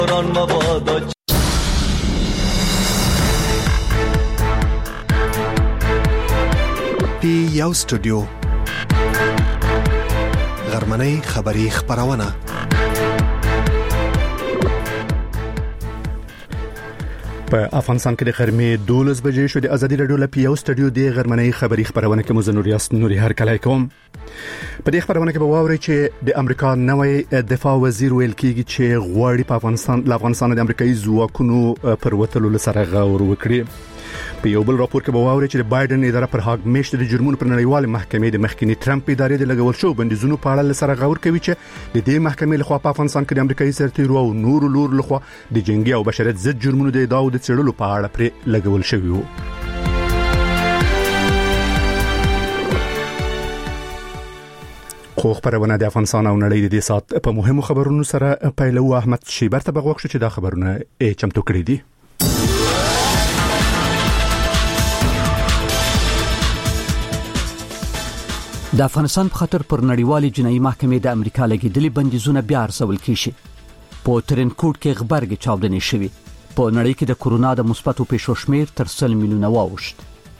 پی یو سټوډیو غرمنۍ خبری خبرونه په افغانستان کې د غرمې 12 بجې شو د ازادي رادیو لپاره یو سټوډیو د غرمنۍ خبری خبرونه کې مزنوریاست نوري هر کله کوم په دې خبرونه کې به واوري چې د امریکا نوې دفاع وزیر ویل کیږي چې غواړي په افغانستان د امریکایي ځواکونو پر وټلو سره غور وکړي په یو بل راپور کې به واوري چې د بایدن اداره پر هاګ میشت د جرمونو پر نړیوال محکمې د مخکنی ټرمپ ادارې د لګول شو بندیزونو په اړه سره غور کوي چې د دې محکمې لخوا په افغانستان کې د امریکایي سرتیرو او نور لخوا د جنگي او بشریت ضد جرمونو د ادعاو د څېړلو په اړه پر لګول شوی وو. خو خبرونه د افغانستان او نړۍ د دې سات په مهمو خبرونو سره پیلو احمد شیبر ته بغوښ چې دا خبرونه چمتو کړی دي. د افغانستان په خاطر پر نړیوالې جنایي محکمې د امریکا لګیدلي بندیزونه بیا ارزول کیږي. په ترنکوټ کې خبرګي چاودنې شوې. په نړۍ کې د کورونا د مثبتو پیښو شمیر تر 100 میلیونه واوښت.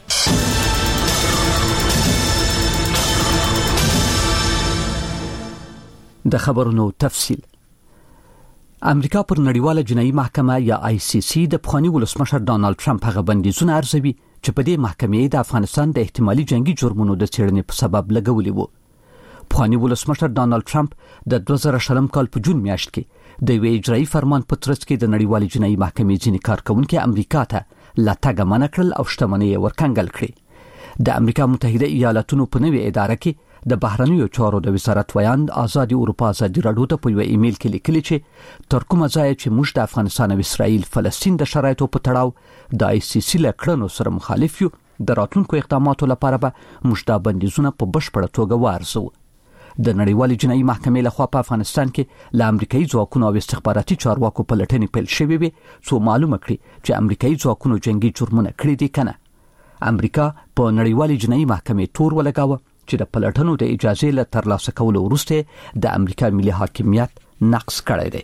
د خبرونو تفصیل. امریکا پر نړیواله جنایي محکمه یا ICC د پخوانی ولسمشر ډانلډ ټرمپ هغه بندیزونه ارزوي چې په دې محکمې د افغانستان د احتمالي جنگي جرمونو د څېړنې په سبب لګولې وو. پخوانی ولسمشر ډانلډ ټرمپ د 2020 کال په جون میاشت کې د یو اجرایي فرمان په ترڅ کې د نړیوالې جنایي محکمې ځینې کارکونکو امریکا ته لا تګ منع کړل او شتمنۍ ورکنګل کړې. د امریکا متحده ایالاتونو په نوې اداره کې د بهرنیو چارو د وزارت ویاند آزادي اروپا ازادي راډیو ته په یو ایمیل کې لیکلي چې تر کومه ځای چې موږ د افغانستان او اسرائیل فلسطین د شرایطو په تړاو د ICC لکړنو سره مخالف یو د راتلونکو اقداماتو لپاره به موږ د بندیزونو په بشپړه توګه وارزو. د نړیوالې جنایي محکمې لخوا په افغانستان کې له امریکایي ځواکونو او استخباراتي چارواکو په لټنې پیل شوې وي څو معلومه کړي چې امریکایي ځواکونو جنگي جرمونه کړي دي کنه. امریکا په نړیوالې جنایي محکمې تور ولګاوه چې د پلټنو د اجازه له ترلاسه کولو وروسته د امریکا ملي حاکمیت نقض کړی دی.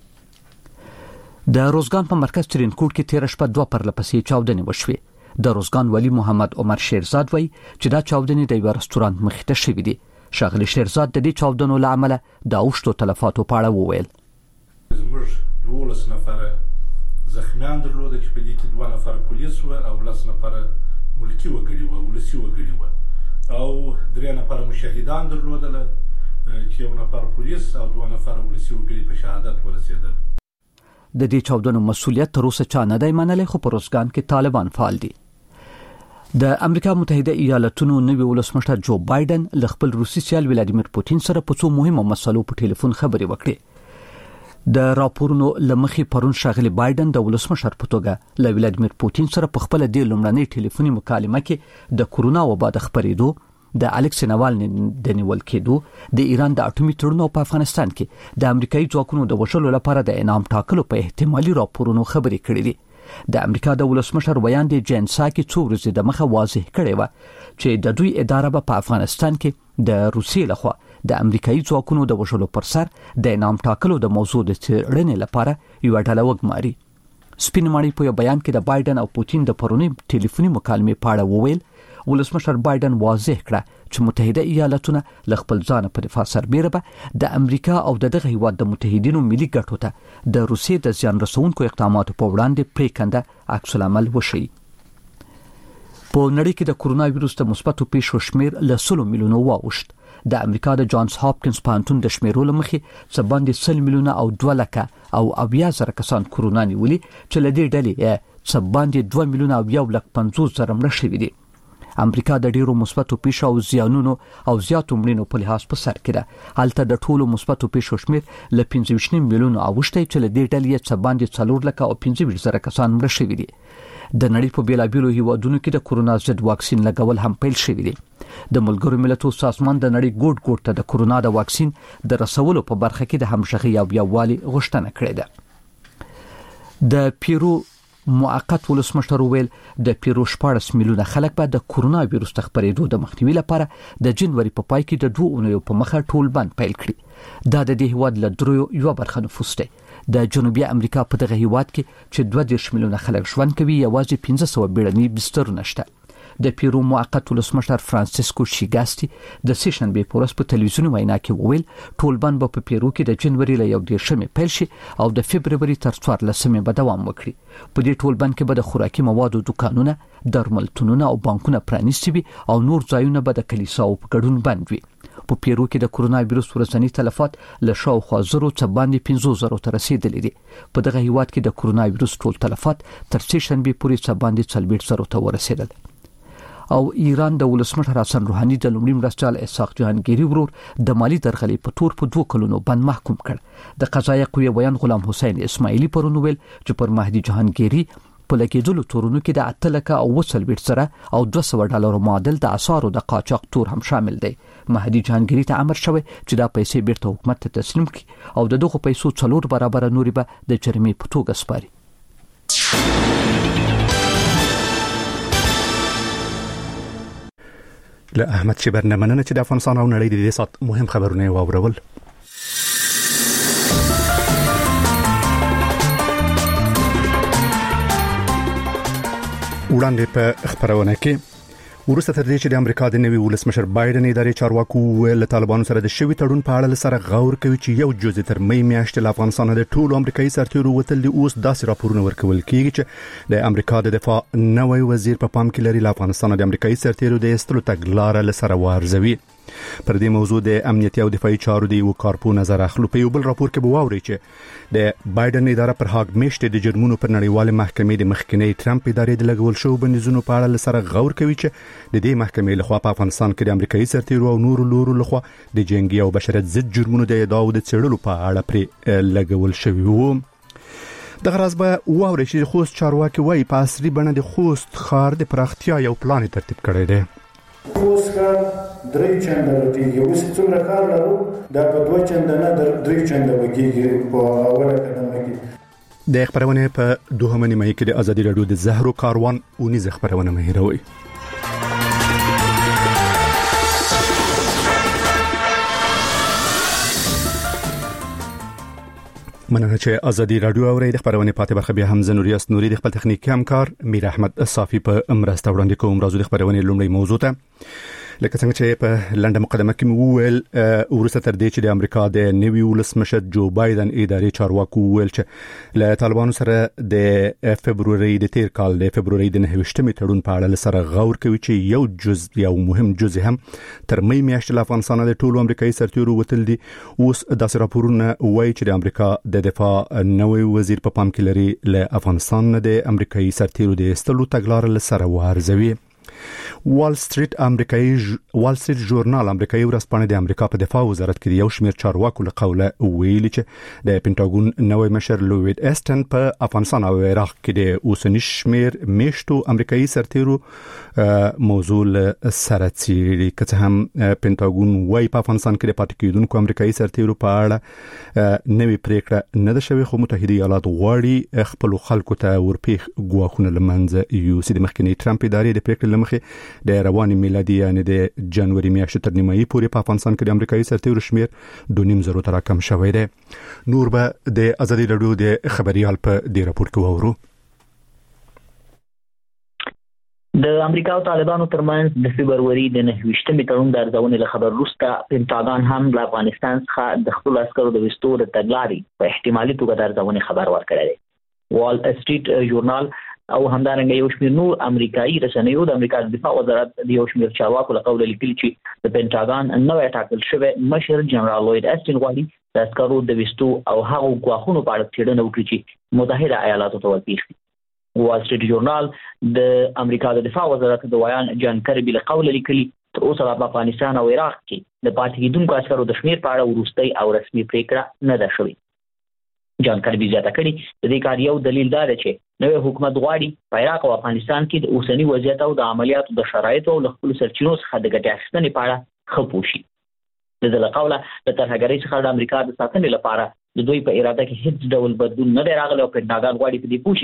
د روزګان په مرکز ترنکوټ کې 13 شپه 2 پرلپسې چاودنې وشوې. د روزګان ولی محمد عمر شیرزاد وایي چې دا چاودنې د یو رستورانت مخې ته شوې دي. شاغلی شیرزاد د دې چاودنو له امله د اوښتو تلفاتو په اړه وویل. زموږ 12 نفره زخمیان درلوده چې په دې کې 2 نفره پولیس و او 10 نفره ملکی وګړي و ولسی وګړي و او 3 نفره مشاهدان درلودل چې 1 نفر پولیس او 2 نفره ولسی وګړي په شهادت ورسېدل. د دې چاودنو مسؤلیت تر اوسه چا نه دی منلی خو په روزګان کې طالبان فعال دي. د امریکا متحده ایالاتونو نوی ولسمشر جو بایدن له خپل روسي سیال ولادیمیر پوتین سره په څو مهمو مسلو په ټلیفون خبرې وکړې. د راپورونو لمخې پرون شاغلی بایدن د ولسمشر په توګه له ولادیمیر پوتین سره په خپل د لومړنۍ ټلیفوني مکالمه کې د کورونا وبا د خبرېدو، د الکسی ناوالني د نیول کېدو، د ایران د اټومي تړون په افغانستان کې د امریکایي ځواکونو د وژلو لپاره د انعام ټاکلو په احتمالي راپورونو خبرې کړې دي. د امریکا د ولسمشر ویاند جین ساکي څو ورځې د مخه واضح کړی و چې د دوی اداره په افغانستان کې د روسیې لخوا د امریکایي ځواکونو د وژلو پر سر د انعام ټاکلو د موضوع د څېړنې لپاره یو ډله وګماري. سپین ماڼۍ په بیان کې د بایدن او پوتین د پرونی ټلیفوني مکالمې په اړه وویل ولسمشر بایدن واضح کړ چې متحده ایالاتونه له خپل ځان په دفاع سربېره به د امریکا او دغه هیواد د متحدینو ملي ګټو ته د روسیې د زیان رسونکو اقداماتو په وړاندې پریکنده عکس العمل وشي. په نړۍ کې د کورونا وایروس د مثبتو پیښو شمیر له 100 میلیونو واوښت. د امریکا د جانز هاپکینز پوهنتون د شمیرو لمخې څه باندې 100 میلیونه او 2 لکه او 80,000 کسان کورونا نیولي چې له دې ډلې څه باندې 2 میلیونه او 150,000 مړه شوي دي. امریکا د ډیرو مثبتو پیښو او زیانونو او زیاتو مړینو په لحاظ په سر کې ده. هلته د ټولو مثبتو پیښو شمیر له 15 میلیونو اوښتی چې له دې ډلې څه باندې 4 لکه او 15,000 کسان مړه شوي دي. د نړۍ په بیلابیلو هیوادونو کې د کورونا ضد واکسین لګول هم پیل شوی دی. د ملګرو ملتونو سازمان د نړۍ ګوټ ګوټ ته د کورونا د واکسین د رسولو په برخه کې د همغږي او یووالي غوښتنه کړې ده. د پیرو موقت ولسمشر ویل د پیرو 14 میلیونه خلک به د کورونا وایروس خپرېدو د مخنیوي لپاره د جنوري په پای کې د 2 اونیو په مخه ټول بند پیل کړي. دا د دې هیواد له درو یو برخه نفوس دی. د جنوبي امریکا په دغه هیواد کې چې 2 میلیونه خلک ژوند کوي یوازې 1500 بیړني بسترونه شته. د پیرو موقت ولسمشر فرانسیسکو شیګاسټي د سیشنبه په ورځ په تلویزیون وینا کې وویل ټول بند په پیرو کې د جنوري له 1 پیل شي او د فبرवरी تر 14 به دوام وکړي. په دې ټول بند کې به د خوراکي موادو دکانونه، درملتونونه او بانکونه پرانیستي وي او نور ځایونه به د کلیساو په ګډون بند وي. په پیرو کې د کورونا وایروس ورځنی تلفات له شاوخوا 0 څخه باندې 50,000 ته رسیدلي دي. په دغه هیواد کې د کورونا وایروس ټول تلفات تر سیشنبه پورې څخه باندې 40,000 ته ورسیدل. او ایران د ولسمشر حسن روحاني د لومړي مرستیال اسحاق جهانگیری ورور د مالی درغلي په تور په 2 کلونو بند محکوم کړ. د قضایي قوې بیان غلام حسین اسماعیلی پرون ویل چې پر مهدي جهانگیری په لګیدلو تورونو کې د 8,000 سره او $200 معادل د اسعارو د قاچاق تور هم شامل دی. مهدي جهانگیری ته امر شوی چې دا پیسې بیرته حکومت ته تسلیم کړي او دغه پیسو 4 برابر نوري به د جرمې په توګه سپاري. له احمد شبر نه مننه چې د افغانستان او نړۍ د دې سات مهم خبرونه واورول. وړاندې په خبرونه کې ورسته تر دې چې د امریکا د نوي ولسمشر بایدن ادارې چارواکو له طالبانو سره د شوی تړون په اړه سره غور کوي چې یو جزء تر مې میاشتې له افغانستان د ټولو امریکایي سرتیرو وتل دي. اوس داسې راپورونه ورکول کیږي چې د امریکا د دفاع نوی وزیر په پام کې لري له افغانستان د امریکایي سرتیرو د استلو تګلارې له سره وارزوي. پر دې موضوع د امنیتي او دفاعي چارو دی وکارپو نظر اخلو. په یو بل راپور کې به واوري چې د بایدن اداره پر هاګ میشته د جرمونو پر نړیواله محکمې د مخکنی ټرمپ ادارې د لګول شو بندیزونو په اړه سره غور کوي چې د دې محکمې لخوا په افغانستان کې د امریکایي سرتیرو او نورو لورو لخوا د جنگي او بشریت ضد جرمونو د ادعاو د څېړلو په اړه پر لګول شوی وو. دغه راز به واوري چې خوست چارواکي وایي په عصري بڼه د خوست ښار د پراختیا یو پلان ترتیب کړی دی. خوست ښار 3 چنده لري، یو څه څومره کار لرو دا په 2 چنده نه 3 چنده وکیږي په اوله قدمه کې. د خبرونه په دوهمه نیمه کې د ازادي رادیو د زهرو کاروان اونیز خبرونه مهیروي. مننه چې ازادي رادیو اوري. د خبرونه پاتې برخه بیا هم زنوریاس نوري د خپل تخنیکی همکار میر احمد صافي په امرسته وړاندې کوم. راځو د خبرونه لومړی موضوع ته. لکه څنګه چې په لنډه مقدمه کې وویل ورسته تر دې چې د امریکا د نوي ولسمشر جو بایدن ادارې چارواکو ویل چې له طالبانو سره د فبرवरी د تیر کال د فبرवरी د 9 تړون په اړه سره غور کوي چې یو جزء یو مهم جزء هم تر مې میاشتې له افغانستان د ټولو امریکایي سرتیرو وتل دي. اوس داسې راپورونه وایي چې د امریکا د دفاع نوی وزیر په پام کې لري له افغانستان د امریکایي سرتیرو د استلو تګلارې سره وارزوي. وال سټریټ ژورنال امریکایي ورځپاڼه د امریکا په دفاع وزارت کې یو شمېر چارواکو له قوله ویلي چې د پینټاګون نوی مشر لوید اسټن په افغانستان او عراق کې د اوسنی شمېر میشتو امریکایي سرتیرو موضوع سره څیړي. که هم پینټاګون وايي په افغانستان کې د پاتې کېدونکو امریکایي سرتیرو په اړه نوې پریکړه نه ده شوې، خو متحده ایالات غواړي خپل خلکو ته ورپېخ ګواښونه لمنځه یوسي. د مخکنی ټرمپ ادارې د پریکړې لمخې د رواني میلادي یعنی د جنوري میاشتې تر نیمایي پورې په افغانستان کې د امریکایي سرتیرو شمېر 2.5 تر راکم شوی دی. نور به د ازادي رادیو د خبريال په دې راپور کې وورو. د امریکا او طالبانو ترمنځ د فبرवरी د 9 تړون د ارزونې له خبر وروسته پینټاګون هم د افغانستان څخه د خپل عسکرو د وستو د تګلارې په احتمالي توګه د ارزونې خبر ورکړی دی. وال سټریټ ژورنال او همدارنګه یو شمېر نور امریکایي رسنیو د امریکا د دفاع وزارت د یو شمېر چارواکو له قوله لیکلي چې د پینټاګون نوی ټاکل شوی مشر جنرال لوید اسټن غواړي د عسکرو د وستو او هغو ګواښونو په اړه څېړنه وکړي چې متحده ایالاتو ته ورپېښ دي. وال سټریټ ژورنال د امریکا د دفاع وزارت د ویان جان کربي له قوله لیکلي تر اوسه په افغانستان او عراق کې د پاتې کېدونکو عسکرو د شمېر په اړه وروستۍ او رسمي پریکړه نه ده شوې. جان کربي زیاته کړي د دې کار یو دلیل دا دی چې نوی حکومت غواړي په عراق او افغانستان کې د اوسنی وضعیت او د عملیاتو د شرایطو او خپل سرچینو څخه د ګټې اخیستنې په اړه ښه پوه شي. د دې له قوله د ترهګرۍ څخه د امریکا د ساتنې لپاره د دوی په اراده کې هیڅ ډول بدلون نه دی راغلی او پینټاګون غواړي په دې پوه شي چې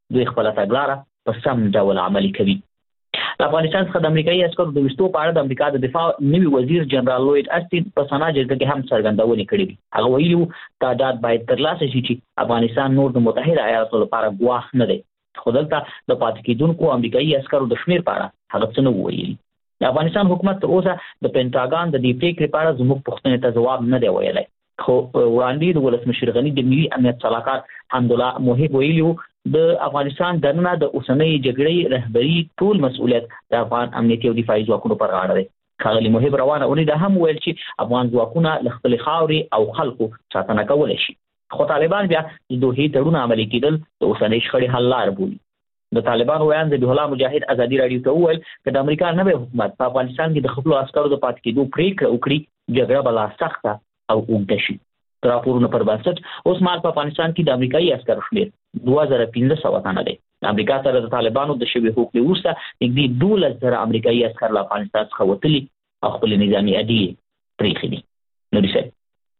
دوی خپل تګلارې په سم ډول عملي کوي. افغانستان څخه د امریکایي عسکرو د وستو په اړه د امریکا د دفاع نوي وزیر جنرال لوید اسټین په سنا جرګه کې هم څرګندونې کړې دي. هغه ویلي تعداد باید ترلاسه شي چې افغانستان نور د متحده ایالاتو لپاره ګواښ نه دی. خو دلته د پاتې کېدونکو امریکایي عسکرو د شمیر په اړه هغه څه نه ویلي. د افغانستان حکومت تر اوسه د پینټاګان د دې پریکړې په اړه زموږ پوښتنې ته جواب نه دی ویلی. خو وړاندې د ولسمشر غني د ملي امنیت صلاحکار حمدالله موحب ویلي د افغانستان دننه د اوسنۍ جګړې رهبري ټول مسؤلیت د افغان امنیتي او دفاعي ځواکونو پر غاړه دی. ښاغلي موحب روانه اونۍ دا هم ویل چې افغان ځواکونه له خپلې خاورې او خلکو ساتنه کولی شي. خو طالبان بیا د دوحې تړون عملي کېدل د اوسنۍ شخړې حل لار بولي. د طالبانو ویان ذبیح الله مجاهد ازادي راډیو ته وویل چې د امریکا نوی حکومت په افغانستان کې د خپلو عسکرو د پاتې کېدو پریکړه وکړي جګړه به لا سخته او اوږده شي. د راپورونو پر بنسټ اوس مهال په افغانستان کې د امریکایي عسکرو شمېر 2500 تنه دی. د امریکا سره د طالبانو د شوې هوکړې وروسته نږدې 12,000 امریکایي عسکر له افغانستان څخه وتلي او خپل نظامي اډې پرېښې دي. نوري صاحب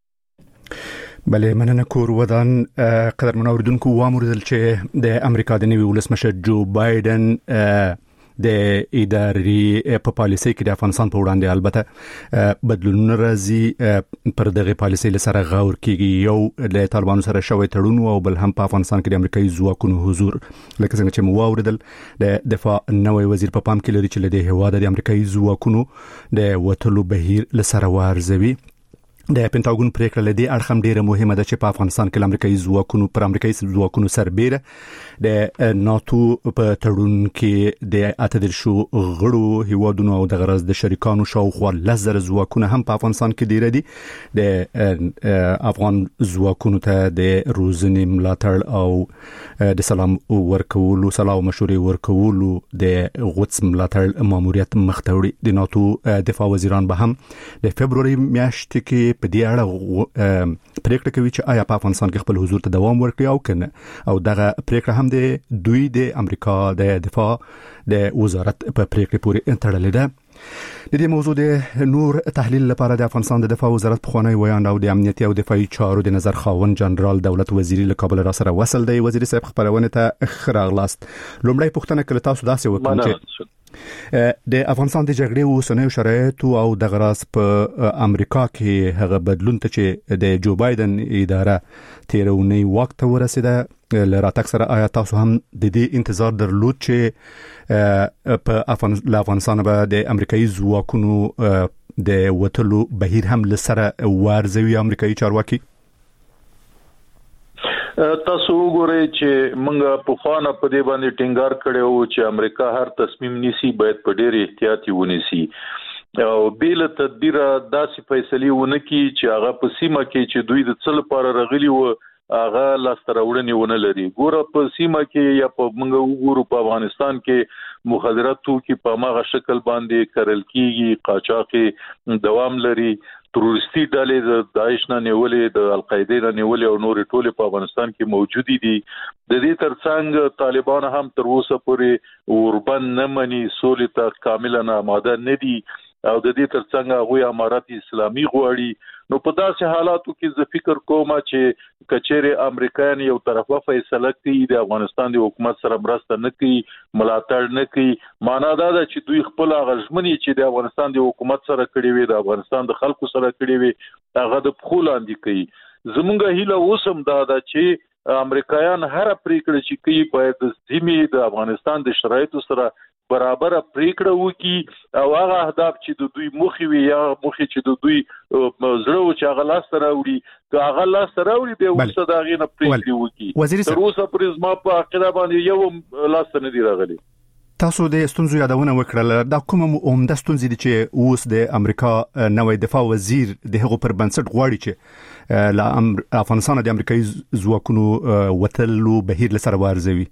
بله مننه کور ودان. قدرمن اوریدونکو واوریدل چې د امریکا د نوي ولسمشر جو بایدن د اداري په پالیسۍ کې د افغانستان په وړاندې البته بدلونونه راځي. پر دغه پالیسۍ لسره غور کیږي. یو د طالبانو سره شوی تړون او بل هم په افغانستان کې د امریکایي ځواکونو حضور. لکه څنګه چې مو واوریدل د دفاع نوی وزیر په پام کې لري چې له دې هواده د امریکایي ځواکونو د وټلو بهیر لسره وارزوي. د پینټاګون پریکړه لدی اړخم ډیره مهمه ده چې په افغانستان کې امریکایي ځواکونو سربېره د ناتو په تړون کې د اتدرشو غړو هیوادونو او د غرض د شریکانو شاوخوا 10,000 ځواکونه هم په افغانستان کې ډیره دي. د افغان ځواکونو ته د روزنې ملاتړ او د سلام ورکولو مشورې ورکولو د غوڅ ملاتړ ماموریت مخته وړي. د ناتو دفاع وزیران به هم د فبروري میاشتې کې په دې اړه پریکړه کوي چې آیا په افغانستان کې خپل حضور ته دوام ورکړي او کنه. او دغه پریکړه هم د دوی د امریکا د دفاع د وزارت په پریکړه پورې تړلې ده. د دې موضوع د نور تحلیل لپاره د افغانستان د دفاع وزارت پخوانی ویاند او د امنیتي او دفاعي چارو د نظر خاوند جنرال دولت وزیری له کابل را سره وصل دی. وزیر صاحب خبرونه ته خراغلاست. لومړی پوښتنه کله تاسو داسې وکړئ چې د افغانستان د جګړې اوسنۍ شرایط او د غراس په امریکا کې هغه بدلون ته چې د جو بایدن اداره تیرونی وخت ورسېده لراتک سره آیا تاسو هم د دې انتظار درلود چې په افغانستان به د امریکایي ځواکونو د وټلو بهیر هم لسره وارزوي امریکایي چارواکي؟ تاسو وګورئ چې موږ په خوانه په دې باندې ټینګار کړو چې امریکا هر تصمیم نیسي باید په ډېر احتیاطي ونیسي او بیل تدبیر داسې فیصله ونه کی چې هغه په سیمه کې چې دوی د څل لپاره رغلي و هغه لاستراوړنی ونه لري. ګوره په سیمه کې یا په موږ وګورو په افغانستان کې مخدرات توکي په ماغه شکل باندې کرل کیږي، قاچاقي دوام لري، تروریستي ډلې د داعش نه نیولې، د القاعده نه نیولې او نور ټول په افغانستان کې موجود دي. د دې ترڅنګ طالبان هم تر اوسه پورې اوربن نه مني، سولې ته کاملا آماده نه دي او د دې ترڅنګ هغه امارات اسلامي غواړي. نو په داسې حالاتو کې زه فکر کوم چې کچېره امریکایان یو طرفه فیصله کوي د افغانستان د حکومت سره مرسته نه کوي، ملاتړ نه کوي، معنا دا ده چې دوی خپل غژمنې چې د افغانستان د حکومت سره کړي وي، د افغانستان د خلکو سره کړي وي، هغه د پخو لاندې کوي. زمونږ هیله اوسم دا ده چې امریکایان هر پریکړه چې کوي باید د سیمې د افغانستان د شرایطو سره برابر پریکړه وکي او هغه اهداف چې د دوی مخې وي یا مخې چې د دوی زړه چې هغه لاس راوړي که هغه لاس راوړي به وسه دا غینه پریکړه وکي. تر اوسه پرې زما په عقیده باندې یو لاس نه دی راغلی. تاسو د ستونزو یادونه وکړه. دا کومه عمده ستونزې دي چې اوس د امریکا نوی دفاع وزیر د هغو پر بنسټ غواړي چې له افغانستان د امریکایي ځواکونو وتلو بهیر لسره وارزوي؟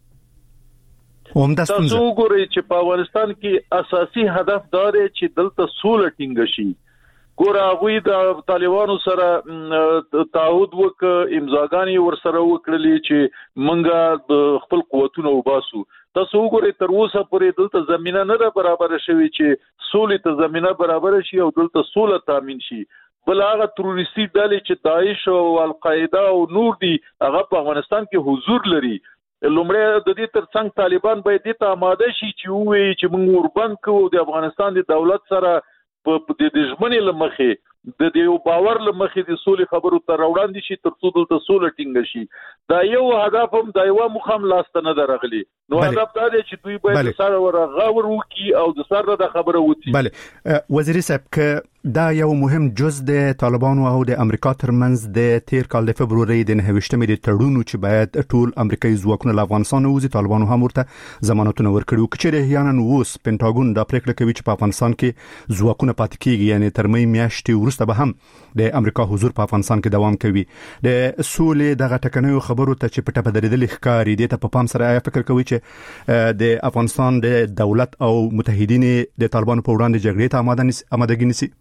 تاسو وګورئ چې په افغانستان کې اساسي هدف دا دی چې دلته سوله ټینګ شي. ګوره هغوی د طالبانو سره تعهد امضاګانې ورسره وکړلې چې موږ د خپل قوتونو وباسو. تاسو وګورئ تر اوسه پورې دلته زمينه نه برابر شوي چې سولې ته زمينه برابر شي او دلته سوله تامین شي. بل هغه تروریستي ډلې چې داعش او القاعده او نور دي هغه په افغانستان کې حضور لري. لومړی د دې ترڅنګ طالبان باید د آماده شي چې وایي چې موږ وربند کوو د افغانستان د دولت سره په د ژمنې لمخې د دې باور لمخې د سولې خبرو ته راوړاندې شي تر څو د سولې ټینګ شي دا یو هدف هم دا یو مخم لاسته نه درغلي نو هدف دا دی چې دوی باید سره ورغاور وکي او د سره د خبره وتی بله وزیر صاحب ک دا یو مهم جز د طالبانو او د امریکا ترمنځ د تیر کال د فبرवरी د 9مې د تړون چې باید ټول امریکایي ځواکونه له افغانستان وځي طالبانو هم ورته ضمانتونه ورکړي چې یانن اوس پینټاګون دا پریکړه کوي چې په افغانستان کې ځواکونه پاتې کیږي یعنی تر مې میاشتې وروسته به هم د امریکا حضور په افغانستان کې دوام کوي د سولې دغه ټکنیو خبرو ته چې پټه بدرېدل ښکاری دي ته په پام سره فکر کوي چې د افغانستان د دولت او متحدین د طالبانو په وړاندې جګړې ته آمادګي نيسي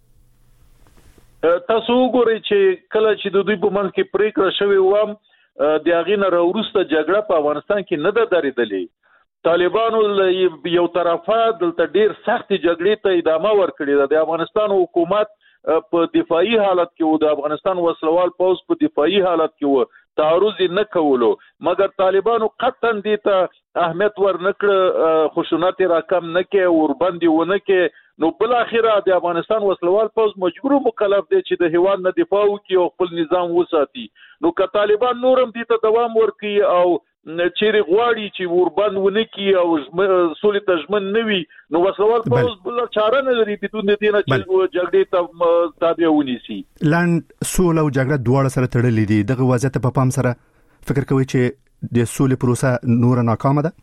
تاسو وګورئ چې کله چې د دوی په منځ کې پریکړه شوې و د اغینه وروسته جګړه په افغانستان کې نه ده درېدلې طالبانو یو طرفه دلته ډیر سخت جګړې ته ادامه ورکړې ده د افغانستان حکومت په دفاعي حالت کې و د افغانستان وسلوال پوز په دفاعي حالت کې و تعرض نه کولو مګر طالبانو قطعا دې ته اهمیت ورنکړ خشونت راکم نه کې وربندي ونه کې نو بل اخره د افغانستان وسلوال پوز مجبور مکلف دي چې د هیواد نه دفاع وکړي او خپل نظام وساتي نو که طالبان نورم دې ته دوام ورکړي او چیرې غواړي چې وربند ونه کړي او سولې تضمن نه وي نو وسلوال پوز بل چاره نه لري بدون دې نه چې جګړې ته تابع ونیسي لاند سوله او جګړه دواړه سره تړلې دي دغه وضعیت په پام سره فکر کوي چې د سولې پروسه نور ناکامه ده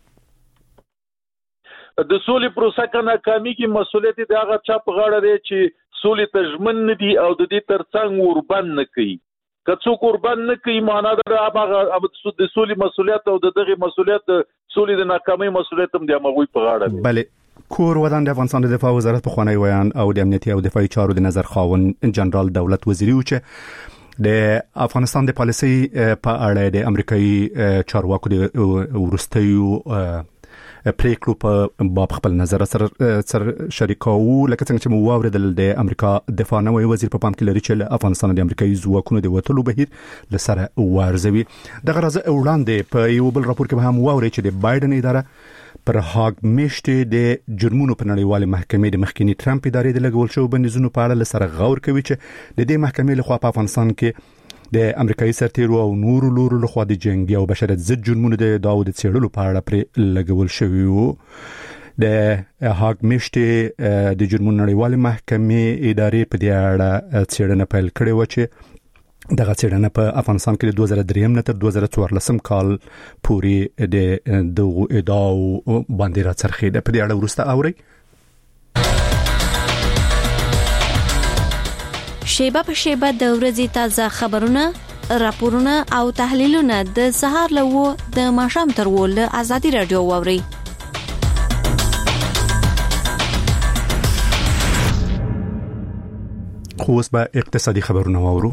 د سولې پروسه کنه کامی کې مسؤلیت د هغه چا په غاړه دی چې سولې تضمن نه دي او د دې ترڅنګ وربند نه کوي که څوک وربند نه کوي معنا دا هغه د سولې مسؤلیت او دغه مسؤلیت سولې د ناکامۍ مسؤلیت هم د هغوی په غاړه دی بله کور ودان د افغانستان د دفاع وزارت په خوانی ویان او د امنیتي او دفاعي چارو د نظر خاون جنرال دولت وزیری و چې د افغانستان د پالیسي په اړه د امریکایي چارواکو د ورستیو پریکړو په باب خپل نظر سره شریکاو لکه څنګه چې مو واوریدل د امریکا دفاع نوي وزیر په پام کې لري چې افغانستان د امریکایي ځواکونو د وټلو بهیر لسره ورزوي دغه راز وړاندې په یو بل راپور کې هم واوري چې د بایدن اداره پر هاګ میشته د جرمونو په نړیوال محکمې د مخکنی ټرمپ ادارې د لګول شو بندیزونو په اړه لسره غور کوي چې د دې محکمې لخوا په افغانستان کې د امریکایي سرتیرو او نورو لورو لخوا د جنگي او بشریت ضد جرمونو د داود څېړلو په اړه پر لګول شوی وو د هاګ میشته د جرمونو نړیوال محکمې ادارې په دې اړه څېړنه پیل کړې و چې دغه څېړنه په افغانستان کې د 2003 نه تر 2014 کال پورې د دغه ادعاو باندې راڅرخېده په دې اړه ورسته اوري شیبه په شیبه د ورځې تازه خبرونه راپورونه او تحلیلونه د سهار له د ماښام تر ول ازادي رادیو ووري خو اوس به اقتصادي خبرونه وورو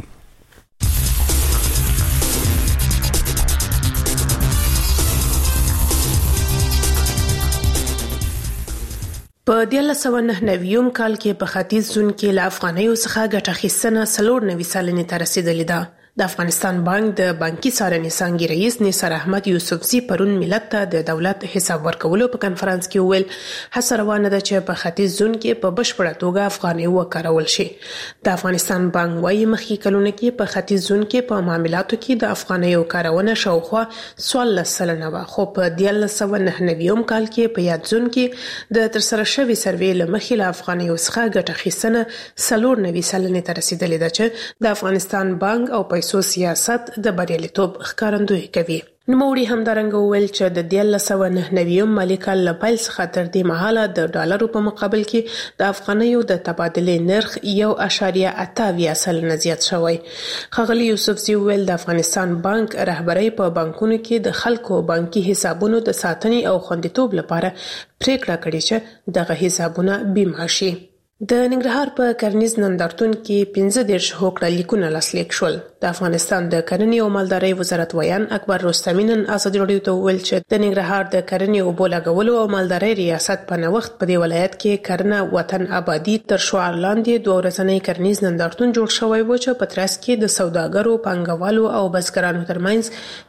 په 1999 کال کې په ختیځ زون کې له افغانیو څخه ګټه اخیستنه 490 سلنې ته رسیدلې ده د افغانستان بانک د بانکي څارنې څنګه رئیس نثار احمد یوسفزي پرون ملت ته د دولت حساب ورکولو په کانفرنس کې ویل هڅه روانه ده چې په ختیځ زون کې په بشپړه توګه افغاني وکارول شي د افغانستان بانک وايي مخکې کلونه کې په ختیځ زون کې په معاملاتو کې د افغاني کارونه شاوخوا 14 سلنه و خو په 1999 کال کې په یاد زون کې د ترسره شوی سروې لمخې له افغاني څخه ګټه اخیستنه 490 سلنې ته رسیدلې ده چې د افغانستان بانک او پیسو سیاست د بریالیتوب ښکارندوی کوي نوموړي همدارنګه وویل چې د 1999 مالي کال له پیل څخه تر دې مهاله د ډالرو په مقابل کې د افغانیو د تبادلې نرخ 1.8 سلنه زیات شوی ښاغلي یوسفزي وویل د افغانستان بانک رهبري په بانکونو کې د خلکو بانکي حسابونو د ساتنې او خوندیتوب لپاره پریکړه کړې چې دغه حسابونه بیمه شي د ننګرهار په کرنیز نندارتون کې 15 هوکړه لیکونه لاسلیک شول د افغانستان د کرنې او مالدارۍ وزارت ویان اکبر رستمی نن ازادي راډیو ته ویل چې د ننګرهار د کرنې او بولاګولو او مالدارۍ ریاست په نوښت په دې ولایت کې کرنه وطن آبادی تر شعار لاندې 2 ورځنی کرنیز نندارتون جوړ شوی و چې په ترڅ کې د سوداګرو پانګوالو او بزګرانو ترمنځ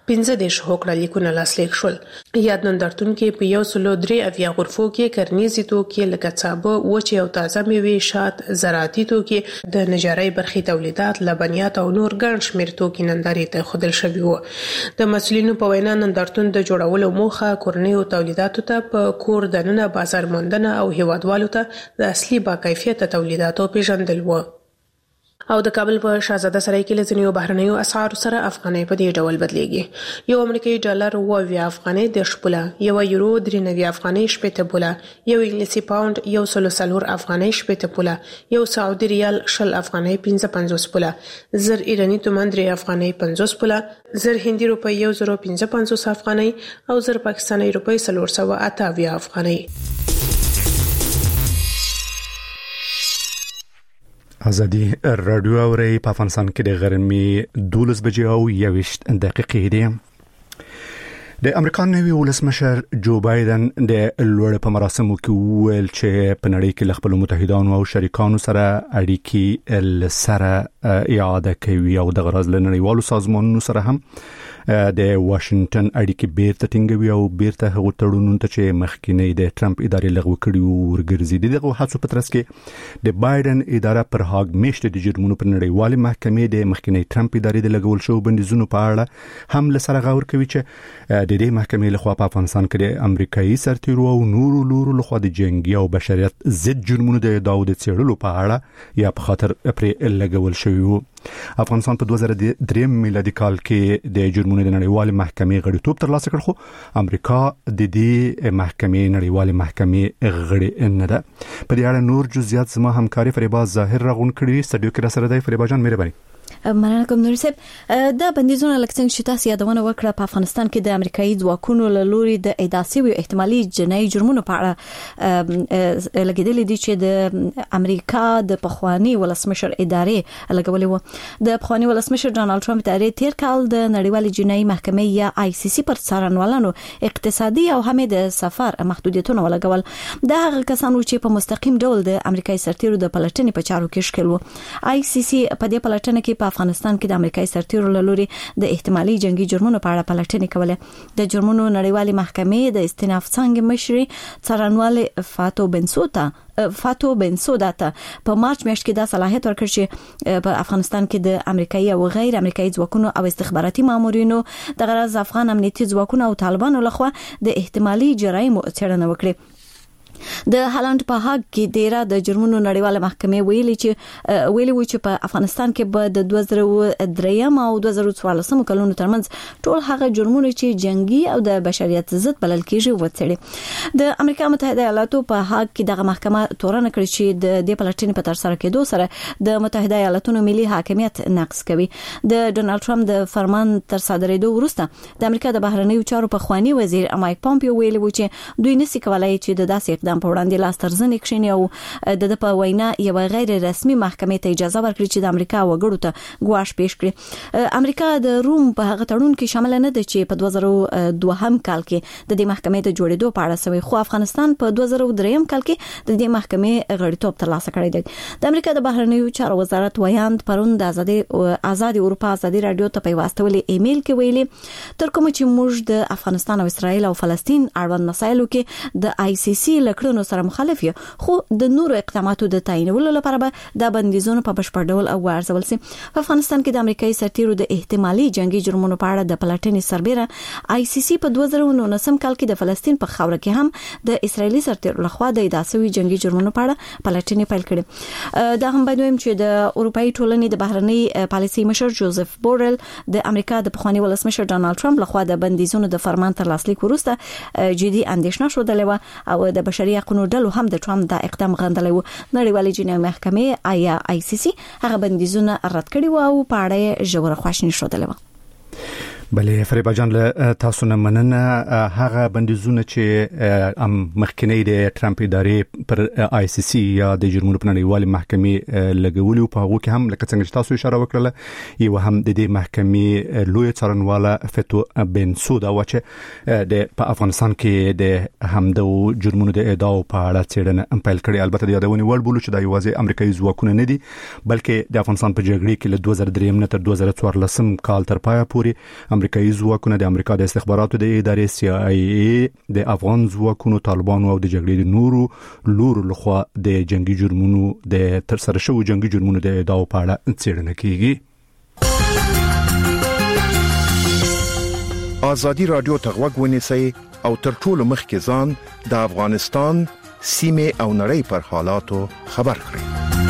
15 هوکړه لیکونه لاسلیک شول. یاد نندارتون کې په 103 غرفو کې کرنیزي توکي لکه څابه، وچې او تازه میوې، شات، زراعتي توکي، د نجارۍ برخې تولیدات، لبنیات او نور ګڼ شمېر توکي نندارې ته ښودل شوي وو. د مسؤلینو په وینا نندارتون د جوړولو موخه کورنیو تولیداتو ته په کور دننه بازار موندنه او هیوادوالو ته د اصلي با کیفیت تولیداتو پیژندل وو. او د کابل په شاهزاده سرای کې لزنیو بهرنیو اسعار سره افغانۍ په دې ډول بدلیږي. یو امریکایي ډالر 9 افغانۍ 10 بوله، یو یورو 93 افغانۍ 80 بوله، یو انګلیسي پاوند 104 افغانۍ 80 بوله، یو سعودي ریال 10 افغانۍ 55 بوله، زر ایرانی تومان 3 افغانۍ 50 بوله، زر هندي روپۍ 1055 افغانۍ او زر پاکستاني روپۍ 428 افغانۍ. ازادي رادیو اوري په افغانستان کې د غرمې 12 بجې او 21 دقیقې دي. د امریکا نوي ولسمشر جو بایدن د لوړ په مراسمو کې ویل چې په نړۍ کې خپل متحدانو او شریکانو سره اړیکې سره اعاده کوي او د غرض لنړیوالو سازمانونو سره هم د واشنگټن اړیکې بیرته ټینګوي او بیرته هغه تړونونو ته چې مخکینی د ټرمپ ادارې لغوه کړي ورګرځي. دغه هڅو په ترڅ کې د بایدن اداره پر هاګ میشت د جرمونو پر نړیوالې محکمې د مخکینی ټرمپ ادارې د لګول شو بندیزونو په اړه هم لسره غور کوي چې د دې محکمې لخوا په افغانستان کې د امریکایي سرتیرو او نورو لورو لخوا د جنگي او بشریت ضد جرمونو د ادعاو د څېړلو په اړه یا په خاطر پرې لګول شوی وو. افغانستان په 2003 میلادي کال کې د جرمونو د نړیوالې محکمې غړیتوب ترلاسه کړ، خو امریکا د دې محکمې نړیوالې محکمې غړی نه ده. په دې اړه نور جزئیات زما همکاري فریبا ظاهر راغون کړي. سټډیو کې را سره دی فریبا جان، مهرباني. مننه کوم نور صاحب. د بندیزونو لکڅنګ چې تاسو یادونه وکړه په افغانستان کې د امریکایي ځواکونو له لوري د اداسي او احتمالي جنایي جرمونو په اړه لګیدل دي چې د امریکا د پخوانی ولسمشر ادارې لګولې وو. د پخوانی ولسمشر ډانلډ ټرمپ ادارې تیر کال د نړیوالې جنایي محکمې یا آی سی سی پر څارنوالانو اقتصادي او هم د سفر محدودیتونه ولګول. د هغه کسانو چې په مستقیم ډول د امریکایي سرتیرو د پلټنې په چارو کې شکل وو. آی سی سی په دې پلټنه کې په افغانستان کې د امریکایي سرتیرو له لوري د احتمالي جنگي جرمونو په اړه پلټنې کولې. د جرمونو نړیوالې محکمې د استیناف څنګه مشري څارنوال فاتو بنسودا ته په مارچ میاشت کې د صلاحیت ورکړ چې په افغانستان کې د امریکایي او غیر امریکایي ځواکونو او استخباراتي مامورینو د غرض افغان امنیتي ځواکونو او طالبانو لخوا د احتمالي جرایم څېړنه وکړي. د هالند په هاګ کې ډیره د جرمونو نړیواله محکمې ویلي چې په افغانستان کې به د 2003 او 2014 کلونو ترمنځ ټول هغه جرمونه چې جنگي او د بشریت ضد بلل کېږي وڅېړي. د امریکا متحده ایالاتو په هاګ کې دغه محکمه تورن کړی چې د دې پلټنې په تر سره کېدو سره د متحده ایالاتونو ملي حاکمیت نقض کوي. د ډونالد ټرمپ د فرمان تر صادرېدو وروسته د امریکا د بهرنیو چارو پخوانی وزیر مایک پامپیو ویلي و چې دوی نشي کولای چې د داسې اقدام په وړاندې لاس ترزنې کښیني او د په وینا یو غیر رسمي محکمې ته اجازه ورکړي چې د امریکا وګړو ته ګواښ پیښ کړي. امریکا د روم په هغه تړون کې شامل نه ده چې په 2002 کال کې د دې محکمې ته جوړېدو په اړه سوي، خو افغانستان په 2003 کال کې د دې محکمې غړیتوب ترلاسه کړی دی. د امریکا د بهرنیو چارو وزارت ویاند پرون د آزاد اروپا آزادي رادیو ته پیوسته ویلي ایمیل کې ویلي تر کوم چې موږ د افغانستان او اسرائیل او فلسطین اړوند مسایلو کې د آی سی سی لکړو سره مخالف یو، خو د نورو اقداماتو د تعینولو لپاره به د بندیزونو په بشپړ ډول وارزول شي. په افغانستان کې د امریکایي سرتیرو د احتمالي جنگي جرمونو په اړه د پلټنې سربېره آی سی سی په 2019 کال کې د فلسطین په خاوره کې هم د اسرایلی سرتیرو لخوا د اداسوي جنگي جرمونو په اړه پلټنې پیل کړې. دا هم باید ویم چې د اروپאי ټولنې د بهرنی پالیسي مشر جوزف بورل د امریکا د پخوانی ولسمشر ډانلډ ټرمپ لخوا د بندیزونو د فرمان تر لاسلیک وروسته جدي اندېښنه شوه او د بشري حقوقو ډلو هم د ټرمپ د اقدام غندلی و. نړیوالې جنایي محکمې آی سی سی هغه بندیزونه رد کړي و او په اړه ژوره خواشیني شوه. بله فریبا جان له تاسو نه مننه. هغه بندیزونه چې مخکنی د ټرمپ ادارې پر آی سی سی یا د جرمونو په نړیوالې محکمې لګولي په هغه کې هم لکه څنګه چې تاسو اشاره وکړه یو هم د دې محکمې لوی څارنواله فاتو بنسودا و چې د په افغانستان کې د همدو جرمونو د ادعاو په اړه څېړنه پیل کړې. البته د یادونې وړ بولو چې د یوازې امریکایي ځواکونه نه دي بلکې د افغانستان په جګړې کې له 2003 نه تر 2014 کال تر پایه پورې امریکایي ځواکونه د امریکا د استخباراتو د ادارې CIA د افغان ځواکونو طالبانو او د جګړې د نورو لورو لخوا د جنگي جرمونو د ترسره شوو جنگي جرمونو د ادعاو په اړه څېړنه کیږي. ازادي رادیو ته غوږ ونیسئ او تر ټولو مخکې ځان د افغانستان سیمه او نړۍ پر حالاتو خبر کړئ.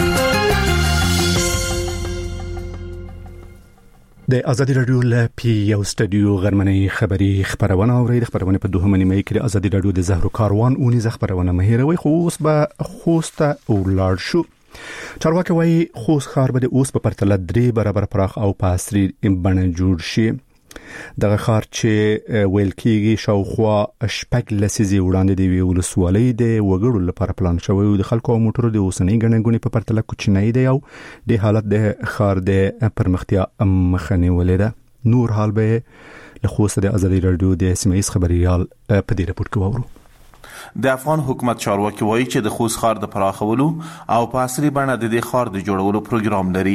د ازادي رادیو له پیو سټډیو غرمنۍ خبری خبرونه اوري. د خبرونه په 2 نیمه کې د ازادي رادیو د زهرو کاروان اونې ز خبرونه مهیروي خو اوس به خوسته او لاړ شو. چارواکي وايي خوست ښار به د اوس په پرتله 3 برابر پراخ او په عصري بڼه جوړ شي. دغه ښار چې ویل کېږي شاوخوا شپږ لسیزې وړاندې د ولسوالۍ د وګړو لپاره پلان شوی او د خلکو او موټرو د اوسنۍ ګڼګونې په پرتله کوچنی دی او د حالت د ښار د پرمختیا مخه نیولې ده. نور حال به له خوست د ازادي رادیو د سیمایي خبريال په دې رپورت کې وورو. د افغان حکومت چارواکي وایي چې د خوست ښار د پراخولو او په عصري بڼه د دې ښار د جوړولو پروګرام لري.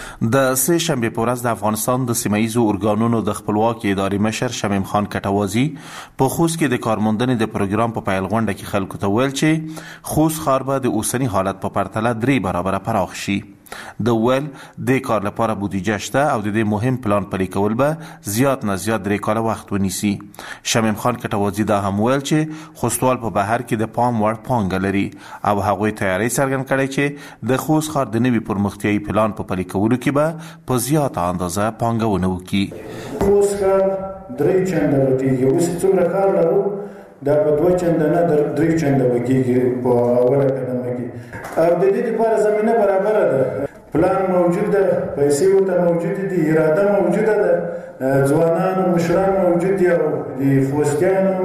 د سه شنبه په ورځ د افغانستان د سیمایي ارګانونو د خپلواکي ادارې مشر شمیم خان کټوازی په خوست کې د کارموندنې د پروګرام په پیل غونډه کې خلکو ته ویل چې خوست ښار به د اوسنی حالت په پرتله 3 برابر پراخ شي. د ول د کار لپاره بودیجه شته او د دې مهم پلان پلي کول به زیات نه زیات 3 کاله وخت ونیسي. شمیم خان کټوازی دا هم ویل چې خوستوال په بهر کې د پام وړ پانګه لري او هغوی تیاری څرګند کړي چې د خوست ښار د نوي پرمختیايي پلان په پلي کولو کې به په زیاته اندازه پانګونه وکړي. خوست ښار 3 چنده لري. اوس څومره کار لرو دا په 2 چنده نه 3 چنده وکړي په اوله قدمه کې. او د دې لپاره زمينه برابر ده. پلان موجود ده، پیسې ورته موجود دي، اراده موجوده ده، ځوانان او مشران موجود دي او د خوستیانو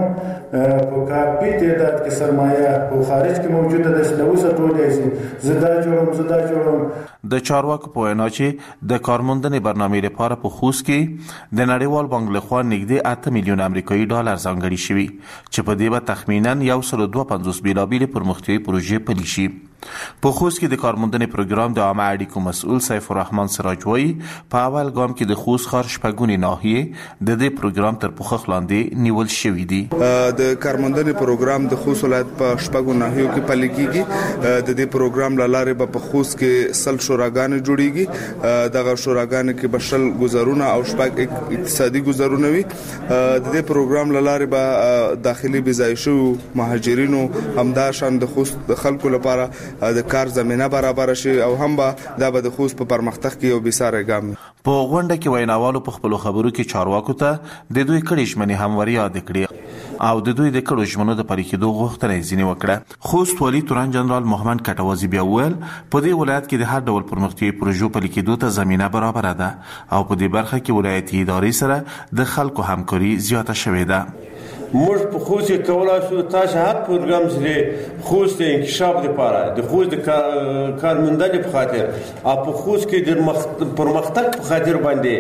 په کافي تعداد کې سرمایه په خارج کې موجوده ده چې اوس ټولې شي زدا جوړوم. د چارواکو په وینا چې د کارموندنې برنامې لپاره په خوست کې د نړیوال بانک لخوا نږدې 8 میلیون امریکایي ډالر ځانګړي شوي چې په دې به تخمینا 152 بیلابیل پرمختیايي پروژې پلي شي. په خوست کې د کارموندنې پروګرام د عامه اړیکو مسؤل سیف الرحمن سراج وایي په اول ګام کې د خوست ښار شپږونې ناحیې د دې پروګرام تر پوښښ لاندې نیول شوي دي. د کارموندنې پروګرام د خوست ولایت په شپږو ناحیو کې پلي کیږي. د دې پروګرام له لارې به په خوست کې سل شوراګانې جوړیږي. دغه شوراګانې کې به شل گذرونه او شپږ اقتصادي گذرونه وي. د دې پروګرام له لارې به داخلي بيځای شو مهاجرینو همداشان د خوست د خلکو لپاره د کار زمينه برابر شي او هم دا به د خوست په پرمختګ کې یو بيساره ګام. په غونډه کې ویناوالو په خپل خبرو کې چارواکو ته د دوی کړي ژمنې همواري یاد کړې او د دوی د کړو ژمنو د پلي کېدو غوښتنه ځینې وکړه. خوست والي تورن جنرال محمد کټوازی بیا ویل په دې ولایت کې د هر ډول پرمختیايي پروژو پلي کېدو ته زمينه برابر ده او په دې برخه کې ولایتي ادارې سره د خلکو همکاري زیاته شوې ده. موږ په خوست کې کولای شو تاسو هر پروګرام چې خوست انکشاف لپاره د خوست کارموندنې په خاطر او په خوست کې د پرمختګ په خاطر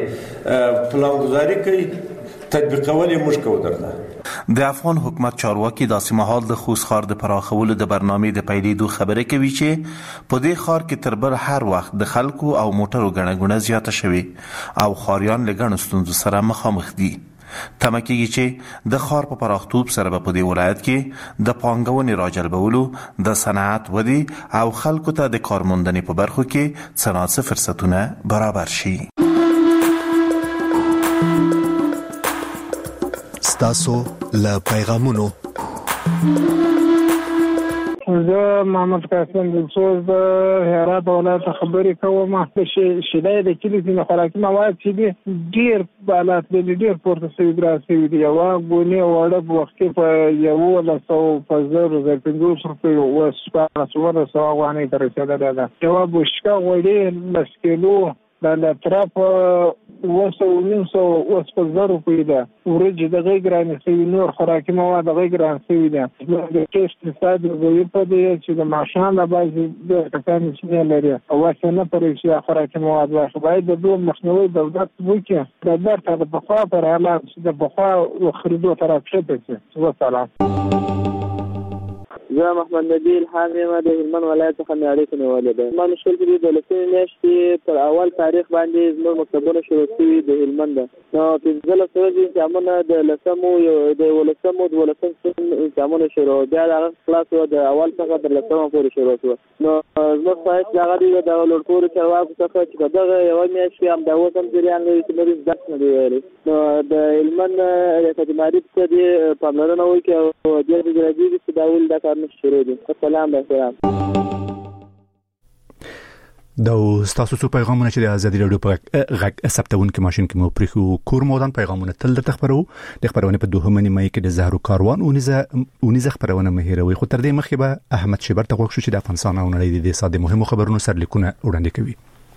باندې پلانګذاري کوي تطبیقول یې موږ کوو. درته د افغان حکومت چارواکي د سیمهال د خوست ښار د پراخولو د برنامې د پیلېدو خبره کوي چې په دې ښار کې تر بل هر وخت د خلکو او موټرو ګڼه زیاته شوي او ښاریان له ګڼو ستونزو سره مخامخ دي. تمه کېږي چې د ښار په پراختوب سره به په دې ولایت کې د پانګونې راجلبولو د صنعت ودی او خلکو ته د کارموندنې په برخو کې څه ناڅه فرصتونه برابر شي. ستاسو له پیغامونو زه محمد قاسم دلسوز د هرات ولایت خبرې کوم. شیدای د کلي د خوراکي مواد چې دي ډیر بالات دي ډیر پورته شوي دراسي دي. یو غونې وړه وخت په 1,500 روپیو او 1,400 افغانۍ تر رسیدلې ده. یو بوشکا غوړي 10 کیلو د اطراف 200 روپۍ ده. ورجې د غیګران سوي نور خوراکي مواد د غیګران سوي ده. د ټیسټ صاد وی په دې چې د ماشان د بازي د کسان چې لري او څنګه پرې چې خوراکي مواد واخلي باید د دوه مخنیوي دولت وکړي. د درته د بخوا پر حالات د بخوا خریدو طرف شته. والسلام. زه محمد نبی الهام یم د هلمند ولایت څخه مې اړیکه نیولې ده. ما مشکل کې د لسمې میاشتې پر اول تاریخ باندې زموږ مکتبونه شروع شوي د هلمند. نو 15 ورځې امتحانونه د لسمو د ولسمو امتحانونه شروع بیا د کلاس د اول څخه تر لسمه پورې شروع شو. نو زموږ فایس هغه دی د لوړکور چارواکو څخه چې دغه یو میاشت هم دا وسم جریان لري چې مریض درس نه دی ویلي. نو د هلمند اکاډمي ته د پاملرنه وکړي او د دې ګرځي چې دا ول دا کار شروع دي. السلام علیکم. دا تاسو څو پیغامونه چې د ازادي رادیو په غږ ثبتون کې ماشين کې مو پرېخو کور مودان پیغامونه تل د خبرو د خبرونه په دوه منی مې کې د زهرو کاروان اونیزه خبرونه مهیروي. خو تر دې مخکې به احمد شیبر ته وښو چې د افغانستان او نړۍ د ساده مهمو خبرونو سرلیکونه وړاندې کوي.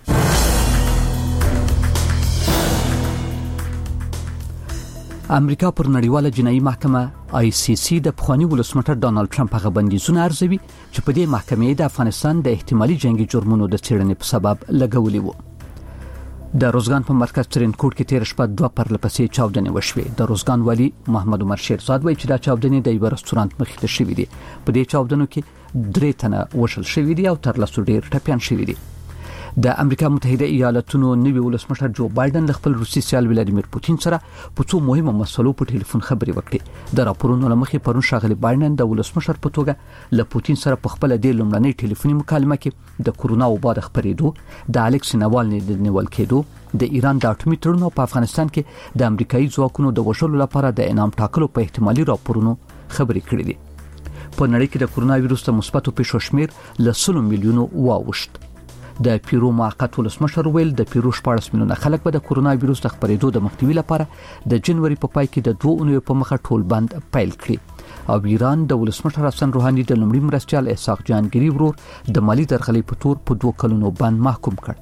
امریکا پر نړیواله جنایي محکمه ICC د پخوانی ولسمشر ډانلډ ټرمپ هغه بندیزونه ارزوي چې په دې محکمې د افغانستان د احتمالي جنگي جرمونو د څېړنې په سبب لګولې وو. د روزګان په مرکز ترینکوټ کې تیر شپه 2 پرلپسې چاودنې وشوې. د روزګان والی محمد عمر شیرزاد وایي چې دا چاودنې د یو رستورانت مخې ته شوې دي. په دې چاودنو کې 3 تنه وشل شوې دي او تر لاسو ډیر ټپيان شوې دي. د امریکا متحده ایالاتونو نوي ولسمشر جو بایدن له خپل روسي سیال ولادیمیر پوتین سره په څو مهمه مسلو په ټلیفون خبرې وکړې. د راپورونو لمخې پرون شاغلي بایدن د ولسمشر په توګه له پوتین سره په خپل د لومړنۍ ټلیفوني مکالمه کې د کورونا وبا د خبرېدو، د الکسی ناوالني د نیول کېدو، د ایران د اټومي تړون په افغانستان کې د امریکایي ځواکونو د وژلو لپاره د انعام ټاکلو په احتمالي راپورونو خبرې کړې دي. په نړۍ کې د کورونا وایروس د مثبتو پیښو شمیر له 100 میلیونو واوښت. د پیرو موقت ولسمشر ویل د پیرو 14 میلیونه خلک به د کورونا وایروس د خپرېدو د مخنیوي لپاره د جنوري په پای کې د 2 اونیو په مخه ټول بند پیل کړي. او ایران د ولسمشر حسن روحاني د لومړي مرستيال اسحاق جهانګيري ورور د مالی درغلي په تور په 2 کلونو بند محکوم کړ.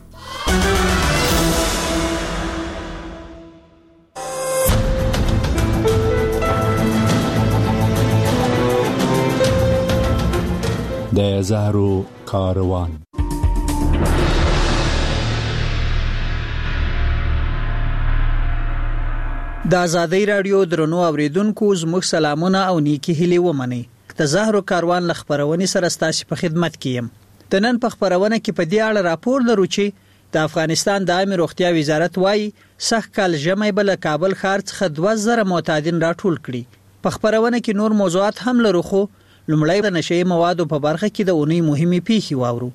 د زهرو کاروان. د ازادۍ رادیو درنو اوریدونکو زموږ سلامونه او نیکی هیلې ومنئ. د زهرو کاروان لخبرونې سره ستاسو په خدمت کې یم. د نن په خبرونه کې په دې اړه راپور لرو چې د افغانستان د عامه روغتیا وزارت وایي سخت کال ژمي بل کابل ښار څخه 2000 معتادین راټول کړي. په خبرونه کې نور موضوعات هم لرو خو لومړی د نشئی موادو په برخه کې د اونۍ مهمه پیښې واورو.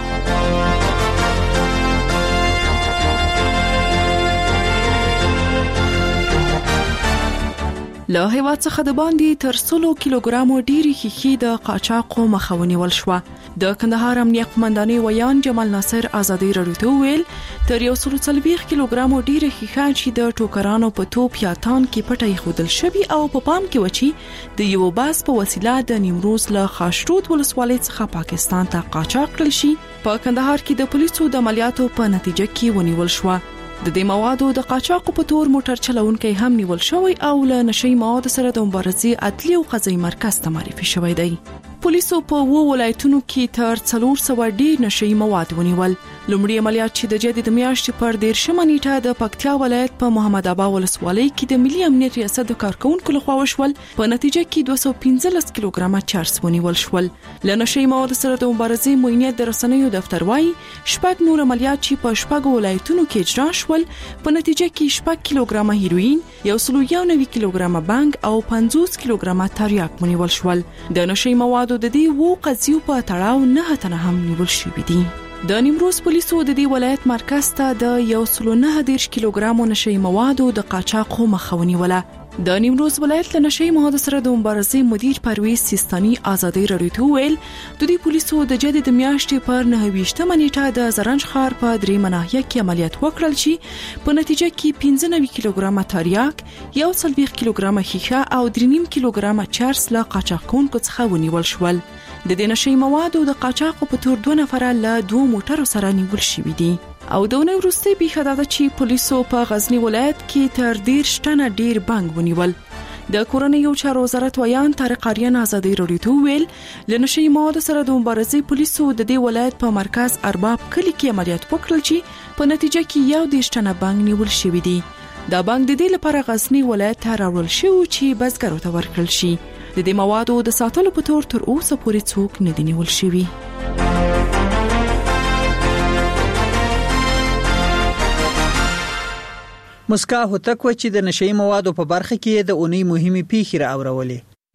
له هیواد څخه د باندې تر 100 کیلوګرامو ډیری خېخي د قاچاقو مخاوني ول شو. د کندهار امنیت قومندانۍ ویان جمال ناصر ازادي رادیو ته ویل تر 140 کیلوګرامو ډیری خېخان چې د ټوکرانو په توپ یا تان کې پټي خودل شوی او په پام کې وچی د یو باس په وسیله د نیمروز له خاشرود ولسوالۍ څخه پاکستان ته قاچاق کړل شي. په کندهار کې د پولیسو د عملیاتو په نتیجه کې ونیول شو. د دې موادو د قاچاقو په تور موټر چلونکي هم نیول شوی او له نشئی مواد سره د مبارزې عدلي او قضایي مرکز ته معرفي شوی دی. پولیسو په ولایتونو کې تر 400 ډیر نشئی مواد ونیول. لومړی عملیات چې د جدي د میاشتې پر 13 نیټه د پکتیا ولایت په محمد ابا ولسوالۍ کې د ملي امنیت ریاست د کارکونکو لخوا وشول. په نتیجه کې 215 کیلوګرامه چرس ونیول شول. له نشئی مواد سره د مبارزې موینیت د رسنیو دفتر وايي شپږ نور عملیات چې په شپږ ولایتونو کې اجرا شول. په نتیجه کې 6 کیلوګرامه هیروین، 190 کیلوګرامه بانګ او 50 کیلوګرامه تریاک ونیول شول. د نشئی مواد د دې وو قضیو په تړاو 9 تنه هم نیول شوي دي. د نیمروز پولیسو د دې ولایت مرکز ته د 190 کیلوګرامو نشئی موادو د قاچاقو مخاوني ولا. د نیمروز ولایت له نشئی موادو سره د مبارزې مدیر پرویز سیستاني ازادي رادیو ته ویل د دې پولیسو د جدي د میاشتې پر 29 نیټه د زرنج ښار په درې مناحیه کې عملیات وکړل شي. په نتیجه کې 95 کیلوګرامه تریاک، 140 کیلوګرامه خیخه او 3.5 کیلوګرامه چرس له قاچاقونکو څخه ونیول شول. د دې نشئی موادو د قاچاقو په تور 2 نفر له 2 موټرو سره نیول شوي دي. او د نوې وروستي پیښه ده چې پولیسو په غزنی ولایت کې تر 10 ټنه ډیر بانګ ونیول. د کورنیو چارو وزارت ویان طارق اریان ازادي رادیو ته ویل له نشئی موادو سره د مبارزې پولیسو د دې ولایت په مرکز ارباب کلی کې عملیات وکړل چې په نتیجه کې 10 ټنه بانګ نیول شوی دی. دا بانګ د دې لپاره غزنی ولایت ته راوړل شو چې بزګرو ته ورکړل شي. د دې موادو د ساتلو په تور تر اوسه پورې څوک نه دي نیول شوي. مسکا هوتک و چې د نشئی موادو په برخه کې د اونۍ مهمه پیښې راوړولې.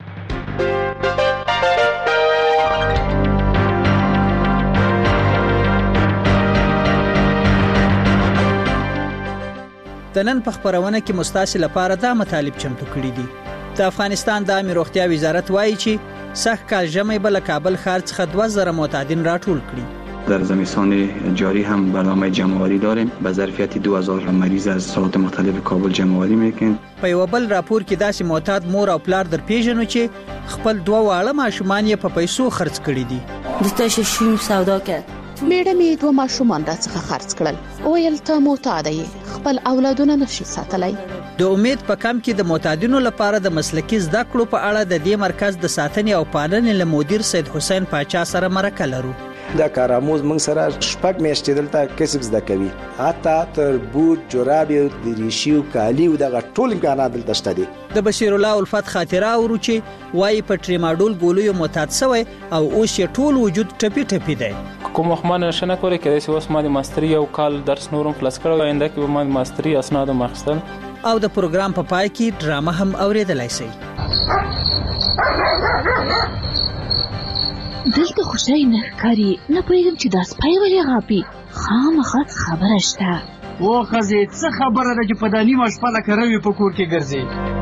د نن په خبرونه کې مستاسل لپاره دا مطالب چمتو کړی دي. د افغانستان د عامه روغتیا وزارت وایي چې سخت کال ژمی به له کابل ښار څخه 2000 معتادین راټول کړي. در زمستان جاری هم برنامه جمع‌آوری داریم. به ظرفیت 2000 مریض از سالات مختلف کابل جمع‌آوری میکنیم. په یو بل راپور کې داسې معتاد مور او پلار در پیژنو چې خپل دوه واړه ماشومان یې په پیسو خرڅ کړي دي. د تاسو شین سودا کړ. میړه می دوه ماشومان را څخه خرڅ کړل. ویل ته معتاد یې، خپل اولادونه نشي ساتلای. د امید په کم کې د معتادینو لپاره د مسلکي زده کړو په اړه د دې مرکز د ساتنې او پالنې له مدیر سید حسین پاچا سره مرکه لرو. دا کارآموز موږ سره شپږ میاشتې دلته کسب زده کوي. حتی تر بوټ، جوراب، دریشي او کالي او دغه ټول امکانات دلته شته دي. د بشیر الله الفت خاطره اورو چې وایي په ټریماډول ګولو معتاد شوی او اوس یې ټول وجود ټپي ټپي دی. کوم وخت ما نشه نه کولای کېدای چې اوس ما د ماستري یو کال درس نورم خلاص کړو. آینده کې به ما د ماستري اسناد مخستل او د پروګرام په پای کې ډرامه هم اوریدلای شي. دلته خوشای نه ښکاري، نه پوهېږم چې دا سپی ولې غاپي. خامخا خبره شته. و ښځې څه خبره ده چې په دا نیمه شپه لکه روي په کور کې ګرځي.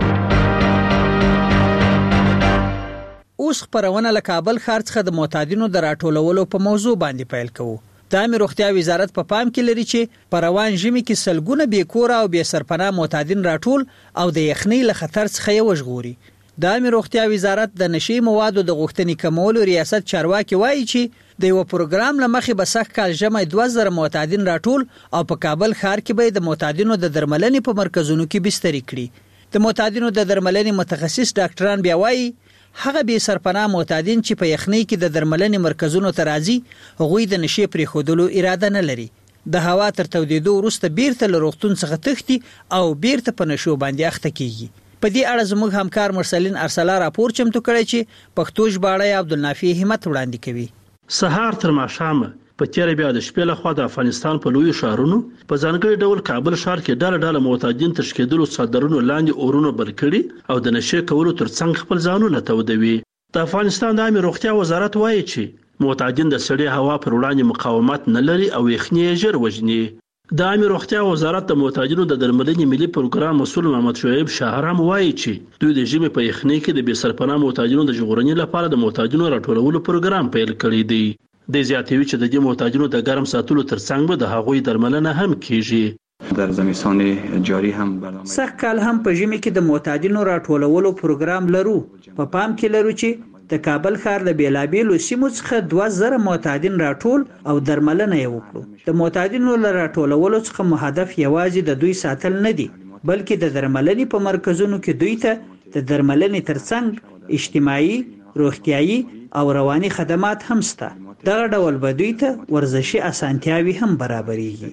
اوس خبرونه له کابل ښار څخه د معتادینو د راټولولو په موضوع باندې پیل کوو. د عامه روغتیا وزارت په پام کې لري چې په روان ژمي کې سلګونه بې کور او بې سرپناه معتادین راټول او د یخنۍ له خطر څخه یې وژغوري. د عامه روغتیا وزارت د نشئی موادو د غوښتنې کمولو ریاست چارواکي وایي چې د یو پروګرام لمخې به سخت کال ژمی 2000 معتادین راټول او په کابل ښار کې به د معتادینو د درملنې په مرکزونو کې بستري کړي. د معتادینو د درملنې متخصص ډاکټران بیا وایي هغه به سرپناه معتادین چې په یخنۍ کې د درملنې مرکزونو ته راځي هغوی د نشي پرې خودلو اراده نه لري. د هوا تر تودېدو وروسته بیرته له روغتون څخه تښتي او بیرته په نشو باندې اخته کیږي. په دې اړه زموږ همکار مرسلین ارسلا راپور چمتو کړی چې پښتو ژباړه عبدالنافع همت وړاندې کوي. سهار تر ماښامه په تیر بیا د شپې لخوا د افغانستان په لوی شهرونو په ځانګړي ډول کابل ښار کې ډله معتادین تشکیدلو صدرونو لاندې اورونو بل کړي او د نشه کولو ترڅنګ خپل ځانونه تودوي. د افغانستان د عامه روغتیا وزارت وایي چې معتادین د سړې هوا پر وړاندې مقاومت نه لري او یخنۍ ژر وژني. د عامه روغتیا وزارت د معتادینو د درملنې ملي پروګرام مسؤل محمد شعیب شهرام وایي چې دوی د ژمي په یخنۍ کې د بې سرپناه معتادینو د ژغورنې لپاره د معتادینو راټولولو پروګرام پیل کړی دی. د زیاتوي چې د دې معتادینو د ګرم ساتلو ترڅنګ به د هغوی درملنه هم کیږي. در زمستان جاری هم برنامه سخت کال هم په ژمي کې د معتادینو راټولولو پروګرام لرو. په پام کې لرو چې د کابل ښار د بیلابیلو سیمو څخه 2000 معتادین راټول او درملنه یې وکړو. د معتادینو راټولولو څخه هدف یوازې د دوی ساتل نه دي بلکې د درملنې په مرکزونو کې دوی ته د درملنې ترڅنګ اجتماعي، روغتيایي او رواني خدمات هم شته. دغه ډول به دوی ته ورزشي اسانتیاوي هم برابرېږي.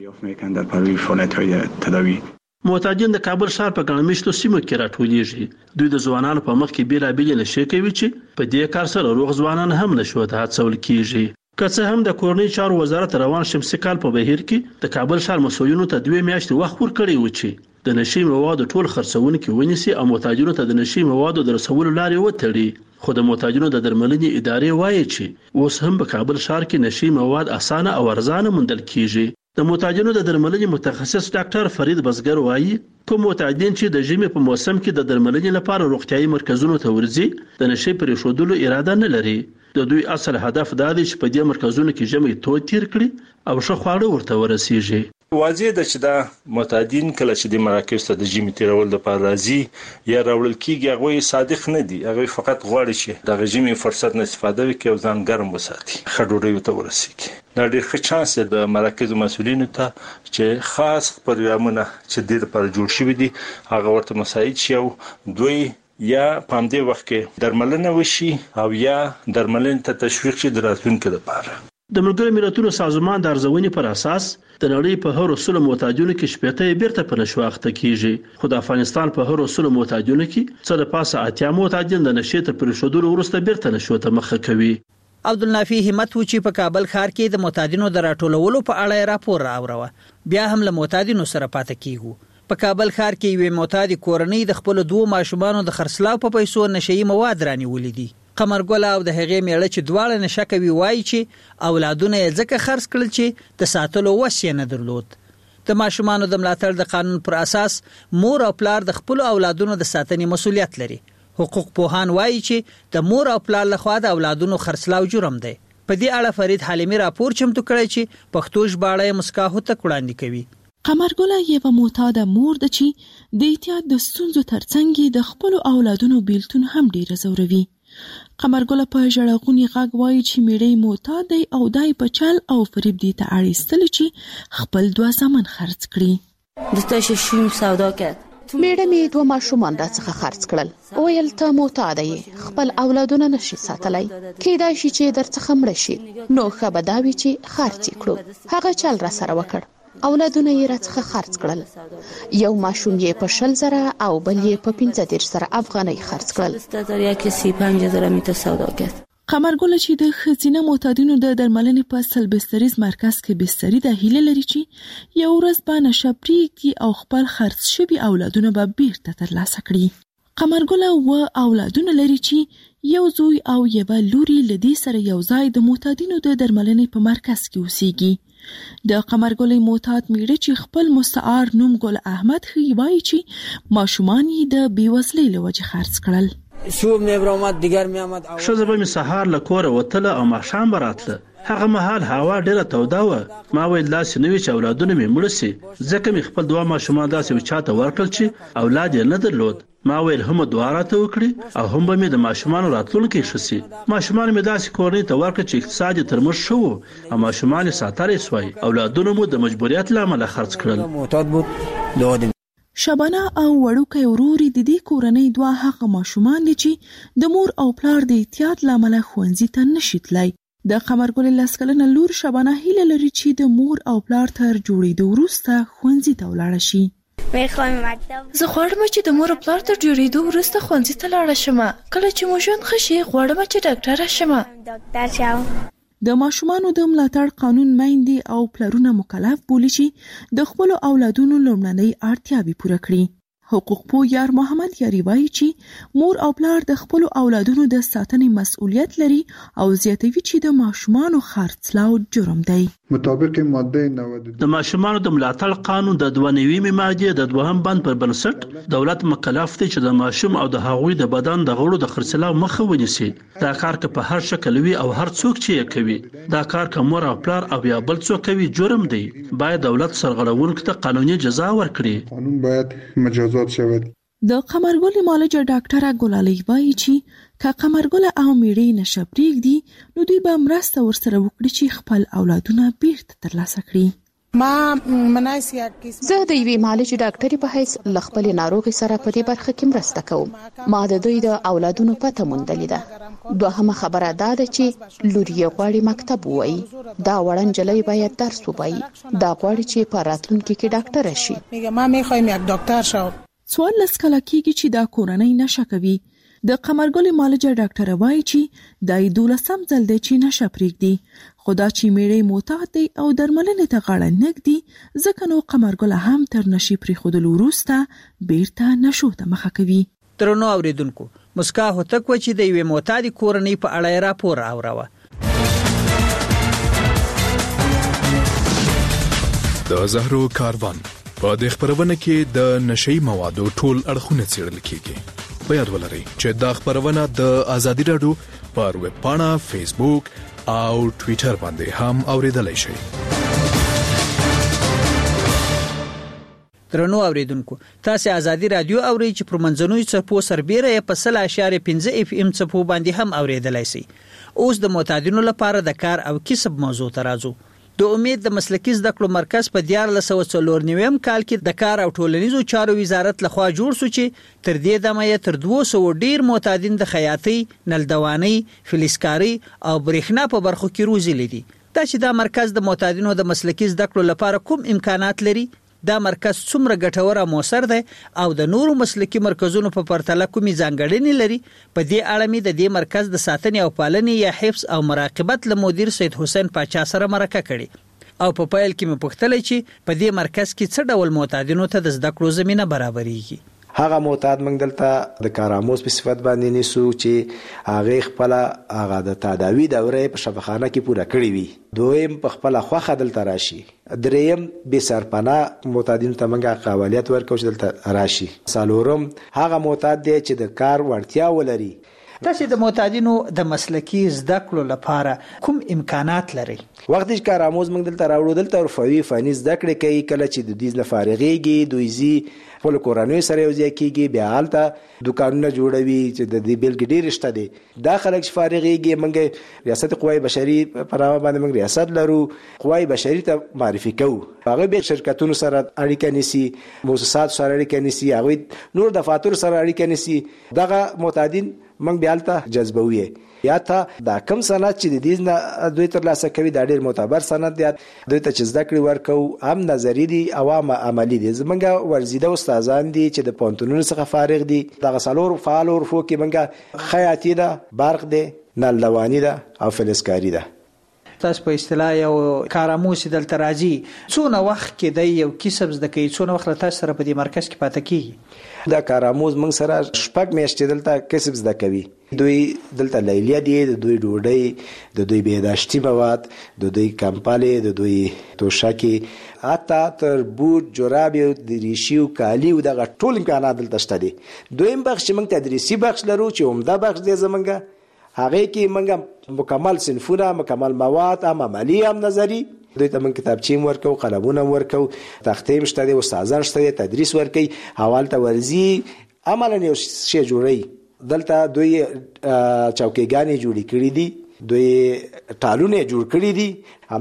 معتادین د کابل ښار په ګڼمشتو سیمو کې راټولېږي. دوی د ځوانانو په مخ کې بیلابیل نشي کوي چې په دې کار سره روغ ځوانان هم نشو ته هڅول کیږي. که څه هم د کورنۍ چارو وزارت روان شمسي کال په بهیر کې د کابل ښار مسؤلینو ته 2 میاشتې وخت ورکړی و چې د نشي موادو ټول خرڅونکي ونیسي او معتادینو ته د نشي موادو د رسولو لارې وتړي. خو د معتادینو د درملنې ادارې وایي چې اوس هم په کابل ښار کې نشي مواد اسانه او ارزانه موندل کیږي. د معتادینو د درملنې متخصص ډاکټر فرید بزګر وایي کوم معتادین چې د ژمي په موسم کې د درملنې لپاره روغتيایي مرکزونو ته ورځي د نشي پرې ښودلو اراده نه لري. د دوی اصل هدف دا دی چې په دې مرکزونو کې ژمي تود تیر کړي او ښه خواړه ورته ورسیږي. واضح ده چې دا معتادین کله چې د مراکز ته د ژمي تیرول د پاره راځي یا راوړل کیږي هغه صادق نه دي. هغه فقط غواړي چې د ژمي فرصت نه استفاده وکړي او ځان ګرم وساتي، خډوړې ته ورسیږي. دا ډېر ښه چانس دی د مراکز مسؤلینو ته چې خاص پروګرامونه چې د لپاره جوړ شوي دي هغه ورته مساعد شي او دوی یا په همدې وخت کې درملنه وشي او یا درملنه ته تشویق شي د راتلونکي لپاره. د ملګرو ملتونو سازمان د ارزونې پر اساس د نړۍ په هر 100 محتاجونو کې 80 بیرته په نشو اخته کیږي، خو د افغانستان په هر 100 محتاجونو کې څه د پاسه 80 محتاجین د نشې ته پرېښودلو وروسته بیرته نشو ته مخه کوي. عبدالنافي همت و چې په کابل ښار کې د معتادینو د راټولولو په اړه راپور راوړو، بیا هم له معتادینو سره پاتې کیږو. په کابل ښار کې یوې معتادي کورنۍ د خپل 2 ماشومانو د خرڅلاو په پیسو نشئی مواد رانیولې دي. قمرګل او د هغې میړه چې دواړه نشه کوي وایي چې اولادونه یې ځکه خرڅ کړل چې د ساتلو وس یې نه درلود. د ماشومانو د ملاتړ د قانون پر اساس مور او پلار د خپل اولادونو د ساتنې مسؤلیت لري. حقوق پوهان وایي چې د مور او پلار لخوا د اولادونو خرڅلاو جرم دی. په دې اړه فرید حلیمی راپور چمتو کړی چې پښتو ژباړه مسکاحو ته وړاندې کوي. قمرګل یوه معتاده مور ده چې د احتیاط د ستونزو ترڅنګ د خپل اولادونو بیلتون هم ډیر زوروي. قمرګل په ژړغوني غږ وایي چې میړه معتاد دی او دای په چل او فریب دی ته اړیستل چې خپل 2 زامن خرڅ کړي. دستش شوم سودا کرد. میړه مې 2 ماشومان راڅخه خرڅ کړل. ویل ته معتاده یې، خپل اولادونه نشي ساتلای، کیدای شي چې درڅخه مړ شي، نو ښه به دا وي چې خرڅ کړو. هغه چل را سره وکړ، اولادونه یې راڅخه خرڅ کړل. یو ماشوم یې په 60,000 او بل یې په 15,000 افغانۍ خرڅ کړل. یکی 35,000 میته سودا کرد. قمرګل چې د ښځینه معتادینو د درملنې په سلبستریز مرکز کې بستری د هیله لري چې یو ورځ به نشه پرېږدي او خپل خرڅ شوي اولادونه به بیرته ترلاسه کړي. قمرګل 2 اولادونه لري چې یو زوی او یوه لوري له دې سره یو ځای د معتادینو د درملنې په مرکز کې اوسېږي. د قمرګل معتاد میړه چې خپل مستعار نوم ګل احمد ښیي وایي چې ماشومان یې د بېوزلۍ له وجې خرڅ کړل. صبح می برآمد دیگر می آمد. ښځه به می سهار له کوره وتله او ماښام به راتله. هغه مهال هوا ډیره توده وه. ما ویل داسې نه وي چې اولادونه مې مړه سي، ځکه مې خپل 2 ماشومان داسې چاته ورکړل چې اولاد یې نه درلود. ما ویل هم دعا راته وکړي او هم به مې د ماشومانو راتلونکی ښه سي. ماشومان مې داسې کورنۍ ته ورکړل چې اقتصاد یې تر موږ ښه و او ماشومان یې ساتلی سوای. اولادونه مو د مجبوریت له امله خرڅ کړل. شبانه او وړوکی ورور د دې کورنۍ 2 هغه ماشومان دي چې د مور او پلار د احتیاط له امله ښوونځي ته نشي تللی. د قمرګل 10 کلنه لور شبانه هیله لري چې د مور او پلار تر جوړېدو وروسته ښوونځي ته ولاړه شي. زه غواړم چې د مور او پلار تر جوړېدو وروسته ښوونځي ته لاړه شم. کله چې مو ژوند ښه شي غواړم چې ډاکټره شم. د ماشومانو د ملاتړ قانون میندې او پلرونه مکلف بولي چې د خپل اولادونو لومړنۍ اړتیاوې پوره کړي. حقوق پوه یار محمد یاری وایي چې مور او پلار د خپل اولادونو د ساتنې مسؤلیت لري او زیاتوي چې د ماشومانو خرڅلاو جرم دی. مطابق ماده 90 د ماشومانو د ملاتړ قانون د 92 ماده د 2 بند پر بنسټ دولت مکلف دی چې د ماشوم او د هغوی د بدن د غړو د خرڅلاو مخه ونیسي. دا کار که په هر شکل وي او هر څوک چې یې کوي، دا کار که مور او پلار او یا بل څوک کوي جرم دی. باید دولت سرغړونکو ته قانوني جزا ورکړي. قانون باید مجازات شود. د قمرګل معالجه ډاکټره ګلالۍ وایي چې که قمرګل او میړه نشه پرېږدي نو دوی به مرسته ورسره وکړي چې خپل اولادونه بیرته ترلاسه کړي. زه د یوې معالجې ډاکټرې په حیث له خپلې ناروغۍ سره په دې برخه کې مرسته کوم. ما د دوی د اولادونو پته موندلې ده. دوهمه خبره دا ده چې لور یې غواړي مکتب ووایي. دا وړه نجلۍ باید درس ووایي. دا غواړي چې په راتلونکي کې ډاکټره شي. 14 کاله کېږي چې دا کورنۍ نشه کوي. د قمرګل معالجه ډاکټر وایي چې دا 12م ځل دی چې نشه پرېږدي، خو دا چې میړه معتاد دی او درملنې ته غاړه نږدي ځکه نو قمرګل هم تر نشي پرېښودلو وروسته بیرته نشو ته مخه کوي. درنو اوریدونکو، مسکا هوتک و چې د یوې معتادې کورنۍ په اړه راپور راوړو. د زهرو کاروان په دې خبرونه کې د نشئی موادو ټول اړخونه څېړل کیږي. په یاد ولرئ چې دا خبرونه د ازادي رادیو پر ویب پاڼه، فیسبوک او ټوئیټر باندې هم اوریدلای شئ. درنو اوریدونکو، تاسو ازادي رادیو اورئ چې پر منځنوي څپو سربېره په 0.5 FM څپو باندې هم اوریدلای شئ. اوس د معتادینو لپاره د کار او کسب موضوع ته راځو. د امید د مسلکي زده کړو مرکز په 1494 کال کې د کار او ټولنیزو چارو وزارت لخوا جوړ شو چې تر دې دمه یې تر 200 ډیر معتادین د خیاطۍ، نلدوانۍ، فلزکارۍ او برېښنا په برخو کې روزلي دي. دا چې دا مرکز د معتادینو د مسلکي زده کړو لپاره کوم امکانات لري، دا مرکز څومره ګټور او موثر دی او د نورو مسلکي مرکزونو په پرتله کومې ځانګړنې لري، په دې اړه مې د دې مرکز د ساتنې او پالنې یا حفظ او مراقبت له مدیر سید حسین پاچا سره مرکه کړې او په پیل کې مې پوښتلې چې په دې مرکز کې څه ډول معتادینو ته د زده کړو زمينه برابرېږي. هغه معتاد موږ دلته د کاراموز په صفت باندې نیسو چې هغه خپل هغه د تداوی دوره په شفاخانه کې پوره کړی وي، دویم په خپل خوخه دلته راشي، دریم به سرپناه معتادینو ته موږ قابلیت ورکو چې دلته راشي، څلورم هغه معتاد دی چې د کار وړتیا ولري. تاسو د معتادینو د مسلکي زده کړو لپاره کوم امکانات لري؟ وخت چې کاراموز موږ دلته راوړو، دلته عرفوي فني زده کړې کوي، کله چې د دې نه فارغېږي دوی زی خپل کورنۍ سره یو ځای کېږي، بیا هلته دکانونه جوړوي چې د دې بېلګې ډېرې شته دي. دا خلک چې فارغېږي، موږ ریاست قوای بشري په نامه باندې موږ ریاست لرو، قوای بشري ته معرفي کوو، هغه به شرکتونو سره اړیکه نیسي، موسسات سره اړیکه نیسي، هغه نور دفاتر سره اړیکه نیسي. دغه معتادین موږ بیا هلته جذبوي، یا ته دا کم سند چې د دې نه دوی ترلاسه کوي دا ډېر معتبر سند دی، دوی ته چې زده کړې ورکوو هم نظري دي او هم عملي دي. زموږ ورزیده استادان دي چې د پوهنتونونو څخه فارغ دي، دغه څلور فعال عرفو کې موږ خیاطي ده، برق دی، نلدواني ده او فلزکاري ده. تاسو په اصطلاح یو کاراموز دلته راځي، څونه وخت کې دی یو کسب زده کوي، څونه وخت تاسو سره په دې مرکز کې پاتې کیږي؟ دا کاراموز موږ سره 6 میاشتې دلته کسب زده کوي. دوی دلته لیلیه دي، د دوی ډوډۍ، د دوی بهداشتي مواد، د دوی کمپالې، د دوی توشکې، حتی تر بوټ، جورابې، دریشي او کالي او دغه ټول امکانات دلته شته دي. دویم بخش چې موږ تدریسي بخش لرو چې عمده بخش دی زمونږ، هغه کې موږ مکمل صنفونه، مکمل مواد، هم عملي هم نظري. دوی ته موږ کتابچې ورکو، قلمونه ورکو، تختې مشته دي، استادان شته دي، تدریس ورکوي، حوالته ورزي، عملاً یو شی جوړوي. دلته دوی چوکیګانې جوړې کړې دي، دوی ټالونه جوړ کړي دي،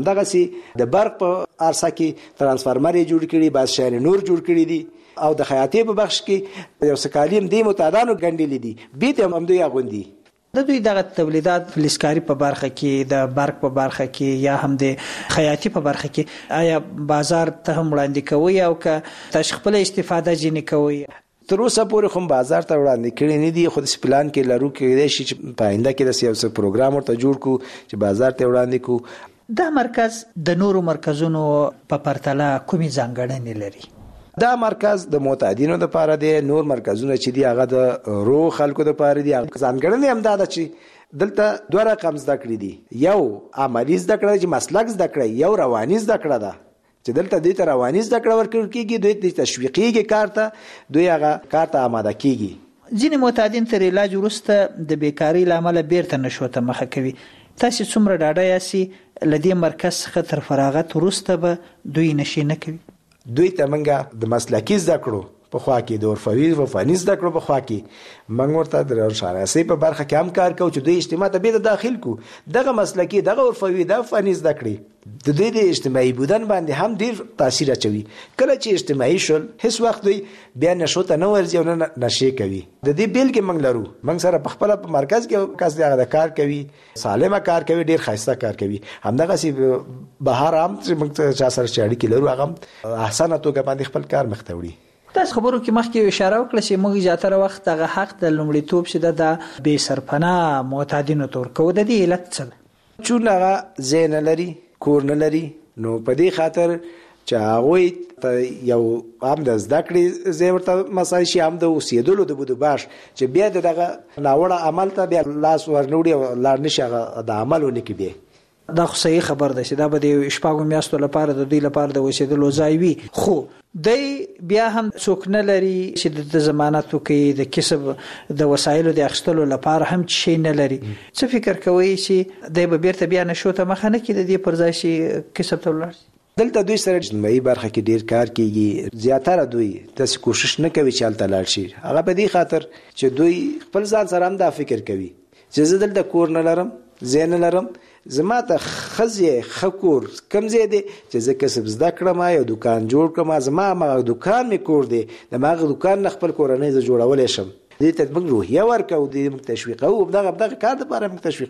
همدغسې د برق په عرصه کې ترانسفارمر یې جوړ کړي، بعض شیان نور جوړ کړي دي، او د خیاطۍ په بخش کې یو څه کالیم دې معتادانو ګنډلي دي، بیت هم دوی اغوندي. د دوی دغه تولیدات فلزکاري په برخه کې، د برق په برخه کې یا هم د خیاطۍ په برخه کې آیا بازار ته هم وړاندې کوي او که تاسو خپل استفاده ځینې کوي؟ تر اوسه پورې خو بازار ته وړاندې کړي نه دي، خو د پلان کې لرو کې شي چې په آینده کې د یو پروګرام ورته جوړ کو چې بازار ته وړاندې کو. دا مرکز د نورو مرکزونو په پرتله کومې ځانګړنې لري؟ دا مرکز د معتادینو لپاره دی، نور مرکزونه چې دی هغه د روغ خلکو لپاره دي. ځانګړنې هم دا ده چې دلته دوه رقم زده کړې دي، یو عملي زده کړه چې مسلک زده کړه، یو رواني زده کړه ده چې دلته دوی ته رواني زده کړه ورکول کېږي، دوی ته تشویقېږي کار ته، دوی هغه کار ته آماده کېږي. ځینې معتادین تر علاج وروسته د بیکارۍ له امله بیرته نشو ته مخه کوي. تاسو څومره ډاډه یاستئ له دې مرکز څخه تر فراغت وروسته به دوی نشي نه کوي؟ دوی ته موږ د مسلکي زده کړو په خوا کې، د عرفوي و فني زده کړو په خوا کې موږ ورته د روانشناسۍ په برخه کې هم کار کوو چې دوی اجتماع ته بیا داخل کو. دغه مسلکي، دغه عرفوي، دغه فني زده کړې د دوی د اجتماعي بودن باندې هم ډیر تاثیر اچوي. کله چې اجتماعي شول، هیڅ وخت دوی بیا نشو ته نه ورځي او نه نشي کوي. د دې بیلګې موږ لرو، موږ سره په خپل مرکز کې کس دی هغه کار کوي، سالمه کار کوي، ډیر ښایسته کار کوي. همدغسې بهر هم چې موږ چا سره اړیکې لرو هغه احسنه توګه باندې خپل کار مخته وړي. تاسو خبرو کې مخکې اشاره وکړه چې موږ زیاتره وخت دغه حق د لومړیتوب شته د بې سرپناه معتادینو ته ورکوو. د دې علت څه ده؟ چون هغه ځای نه لري، کور نه لري، نو په دې خاطر چې هغوی ته یو هم د زده کړې ځای ورته مساعد شي، هم د اوسېدلو د بودوباش چې بیا دغه ناوړه عمل ته بیا لاس ورنوړي او لاړ نشي هغه د عمل ونه کړي. بیا دا خو صحیح خبر ده چې دا به د شپږو میاشتو لپاره د دوی لپاره د اوسېدلو ځای وي، خو دی بیا هم څوک نه لري چې د ضمانت وکړي، د کسب د وسایلو د اخیستلو لپاره هم شی نه لري. څه فکر کوئ چې دی به بیرته بیا نشو ته مخه نه کړي، د دې پر ځای چې کسب ته ولاړ شي؟ دلته دوی سره اجتماعي برخه کې ډیر کار کیږي، زیاتره دوی داسې کوشش نه کوي چې هلته لاړ شي. هغه په دې خاطر چې دوی خپل ځان سره هم دا فکر کوي چې زه دلته کور نه لرم، ځای نه لرم، زما ته ښځې ښه کور کوم ځای دی چې زه کسب زده کړم، یو دکان جوړ کړم، زما هماغه دکان مې کور دی، د هماغه دکان نه خپل کورنۍ زه جوړولی شم. دې ته موږ روحیه ورکوو، دې موږ تشویقوو، دغه کار دپاره موږ تشویقوو.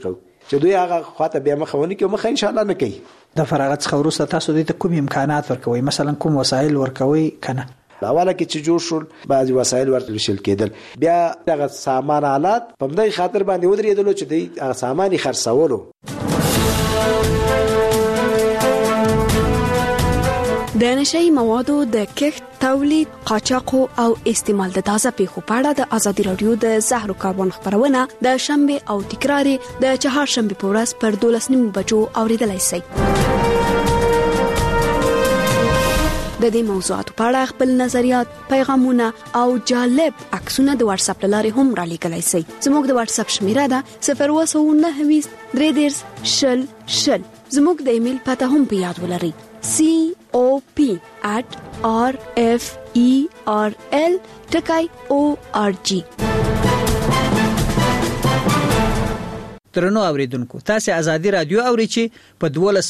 چې دوی هغه خواته بیا مخاوني کې مخ ان شاء الله نه کوي. د فراغت څخه وروسته تاسو د کوم امکانات ورکوي، مثلا کوم وسایل ورکوي کنه؟ اوله کې چې جوړ شول بعضي وسایل ورشل کېدل، بیا هغه سامان آلات په دې خاطر باندې ودرېدل چې د هغه سامان خرڅولو. د نشئی موادو د کښت، تولید، قاچاق او استعمال د تازه پیښو په اړه د ازادي رادیو د زهر کاربن خبرونه د شنبه او تکرار د چهارشنبه په ورځ پر 12:30 بجو اوریدلای شئ. د دې موضوعاتو په اړه خپل نظریات، پیغامونه او جالب عکسونه د واتس اپ لارې هم را لیږلای شئ. زموږ د واتس اپ شمیره ده 029 3 شل شل. زموږ د ایمیل پته هم په یاد ولرئ cop@referl.org. ترنو اوریدونکو، تاسو ازادي رادیو اوري چې په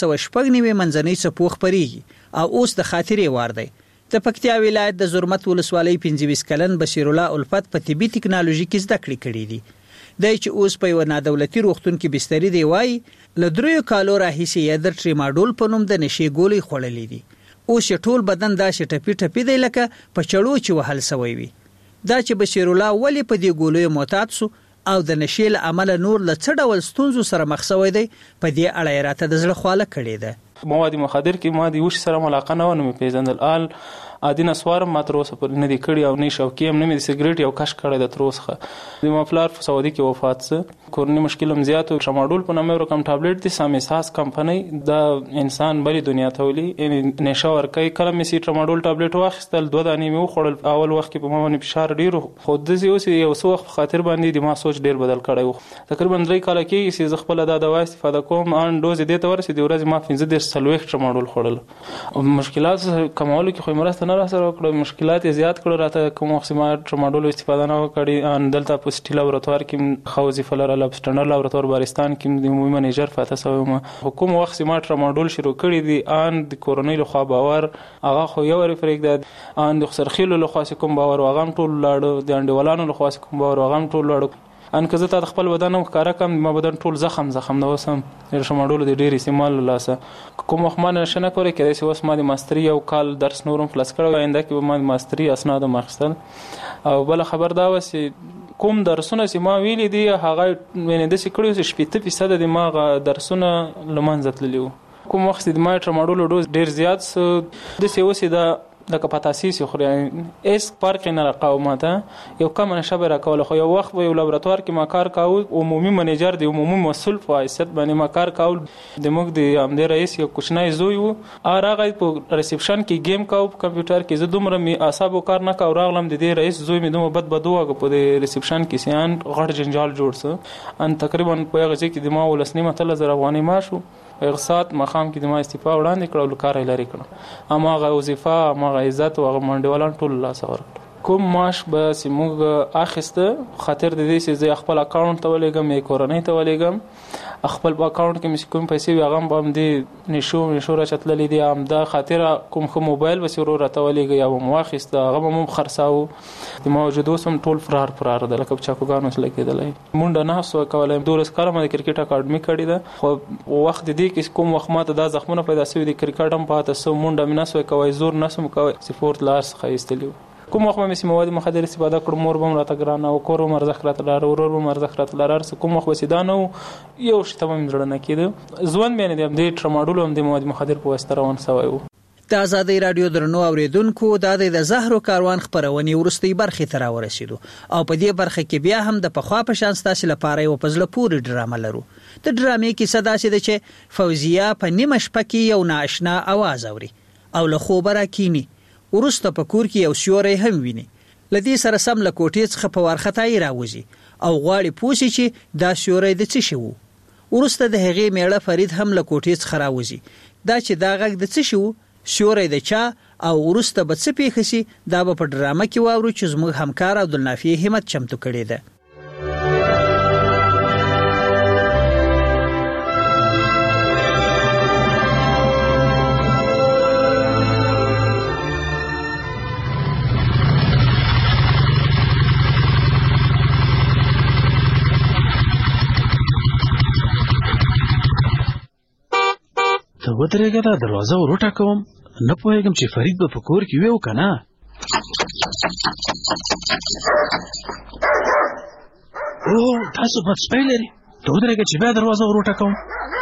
1290 منځنۍ صفو خبريږي او اوس د خاطرې وار دی. د پکتیا ولایت د زرمت ولسوالۍ 25 کلن بشیر الله الفت په طبي ټکنالوژي کې زده کړې کړې دي. د چې اوس په یو نادولتي روغتون کې بسترې دی وای ل 3 کالو راهیسې یې د ټریماډول په نوم د نشي ګولې خړلې دي. اوس ټول بدن دا شټپی ټپی دی لکه په چړو چې وهل سوی وي. دا چې بشیر الله ولی په دې ګولې معتاد سو او د نشي له عمل نور له څه ډول ستونزو سره مخ شوی دی، په دې اړه راته د زړه خواله کړې ده. مواد مخدر کې ما د وش سره علاقه نه ونه پیژندل. آل ادي نسوار ما تر اوسه پر نه دی کړی او نه شوکي هم نه مې سیګریټ یو کش کړی د تر اوسه. د مفلار په سعودي کې وفات سه کورنی مشکل هم زیات او ټراماډول په نامه رقم ټابلیټ دي سامساس کمپنی د انسان بری دنیا ته ولي نشه ور کوي. کله مې سي ټراماډول ټابلیټ واخیستل 2 دانې مې وخوړل. اول وخت کې په ما باندې فشار ډیر خو د اوس یو څو وخت خاطر باندې د ما سوچ ډیر بدل کړی. تقریبا 3 کال کې چې خپل د دوا استفاده کوم ان دوز دې ته ورسې د ورځې ما 15 سلويخ ټراماډول خوړل. مشکلات کمولو کې خو مرسته نه راسره وکړه، مشکلات زیات کړو. راته کوم وخت ما ټراماډول استفاده نه وکړي. ان دلته په سټی لابراتوار کې خوځي فلر لاب سټنډر لابراتوار بارستان کې د عمومي منیجر فاته سوم. حکومت وخت ما ټراماډول شروع کړی دي ان د کورونی له خوا باور هغه خو یو ریفریک ده ان د سرخیلو له خوا کوم باور واغم ټول لاړو، د انډیولانو له خوا کوم باور واغم ټول لاړو. ان که زه ته خپل بدن او ښکارا کم ما بدن ټول زخم نو وسم ټراماډول د ډیر استعمال لاسه کوم وخت ما نشنه کوي کېدای شي اوس ما د ماستری او کال درس نورم فلس کړو. آینده کې به ما د ماستری اسناد مخستل او بل خبر دا وسی کوم درسونه چې ما ویلي دي هغه مینه د سکړو 70% د ما درسونه لمنځت لیو. کوم وخت د ما ټراماډول ډوز ډیر زیات د سیوسی د کپاتاسیس خو اس فرق نه راقومته یو کم نشبه راکول. خو یو وخت یو لابراتوار کې ما کار کاو، عمومي منیجر دی عمومي مسؤل فایست باندې ما کار کاو. د موږ د امده رئیس یو کوچنای زوی وو هغه په ریسپشن کې گیم کاو په کمپیوټر کې. زه دومره می اعصابو کار نه کاو راغلم د دې رئیس زوی می دومره بدوغه په د ریسپشن کې سیان غړ جنجال جوړ سه. ان تقریبا په هغه ځای کې د ما ولسنیمه تل زر افغاني ماشو اغسات مخام کې د ما استعفا وړاندې کړو لکار لري کړو. اما غو وظیفه ما عزت او منډولان ټول لا سور کوم ماش به سیموږ اخیسته خاطر د دې چې زه خپل اکاونټ ته ولېګم یې کورنۍ ته ولېګم. خپل اکاونټ کې مې کوم پیسې وغم باندې نشو را چتللې دي ام دا خاطر کوم خو موبایل وسیرو راته ولېګ یا واخیسته هغه مم خرڅاو. د موجودو سم ټول فرار د لکه چاکوګانو سره کېدلای. مونډه نه سو کولای. دورس کارم د کرکټ اکاډمي کړی ده خو وخت دې کې کوم وخت ماته دا زخمونه پیدا شوی د کرکټ هم پاته سو مونډه مې نه سو کوي زور نه سم کوي سپورت لاس خایستلیو. کوم وخت مې مواد مخدر استفاده کړم مور بم راته ګران او کور مرزخ راته لار ورور بم مرزخ راته لار کوم وخت وسیدانو یو شته مې زړه نه کېده. ځوان مې نه د ټراماډول هم د مواد مخدر په واسطه روان سوی. د ازادي رادیو درنو اوریدونکو د زهرو کاروان خبرونې ورستۍ برخه تر ورسېدو او په دې برخه کې بیا هم د پخوا په شان ستاسو لپاره یو پزله پوری ډرامه لرو. د ډرامې کې صدا سي د چې فوزیه په نیمه شپه کې یو ناشنا आवाज اوري او له خوبه راکینی ورسته په کور کې یو سیوری هم ویني. لدی سره سم له کوټې څخه په ورختای راوځي او غواړي پوښي چې دا سیوری د څه شو. ورسته د هغې میړه فرید هم له کوټې څخه راوځي. دا چې دا غږ د څه شو سیوری د چا او ورسته به څه پیښ شي دا به په ډرامه کې واورو چې زموږ همکار عبدالنافع همت چمتو کړی ده. ودرېږه دا دروازه ورټه کوم نه پوهېږم چې فرید به په کور کې وي او که نه. او تاسو بد سپی لري ته ودرېږه چې بیا دروازه ورټه کوم.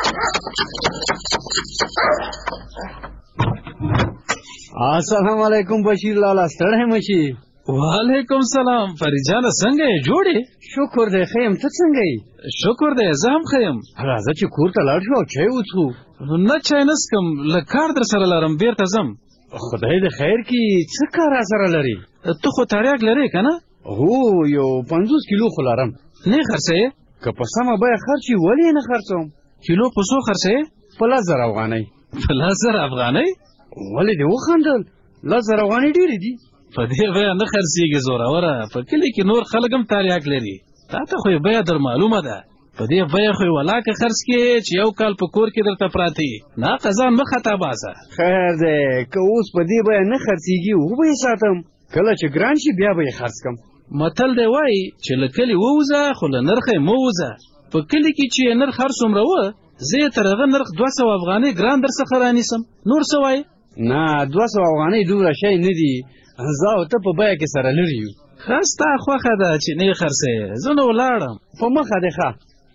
السلام علیکم بشیر لالا ستړی مشي. وعلیکم سلام فرید جانه څنګه یې جوړې؟ شکر دی ښه یم ته څنګه یې؟ شکر دی زه هم ښه یم. راځه چې کور ته لاړ شو او چای وڅښو. نه چای نه څښم لږ کار در سره لرم بیرته ځم. خدای دې خیر کړي څه کار را سره لري؟ ته خو تریاک لرې که نه؟ هو یو 50 کیلو خو لرم. نه خرڅوې؟ که په سمه بیه خرڅ وي ولې یې نه خرڅوم؟ کیلو په څو خرڅوې؟ په 10,000 افغانۍ. په 10,000 افغانۍ؟ ولې دې وخندل؟ 10,000 افغانۍ ډېرې دي. په دې بیه نه خرڅېږي زوروره. په کلي کې نور خلک هم تریاک لري. تا ته خو یې بیه در معلومه ده. په دې بیه خو یې ولاکه خرڅ کړې چې یو کال په کور کې درته پراته وي. نه قضان مه خطا باسه. خیر دی که اوس په دې بیه نه خرڅېږي وبه یې ساتم. کله چې ګران شي بیا به یې خرڅ کړم. متل دی وایي چې له کلي ووځه خو له نرخه یې مه ووځه. په کلي کې چې یې نرخ هر څومره وه زه یې تر هغه نرخ 200 افغانۍ ګران در څخه رانیسم. نور څه وایې؟ نه 200 افغانۍ دومره شی نه دي. زه او ته په بیه کې سره لرې یو. ښه ستا خوښه ده چې نه یې خرڅوې. زه نو ولاړم. په مخه دې ښه.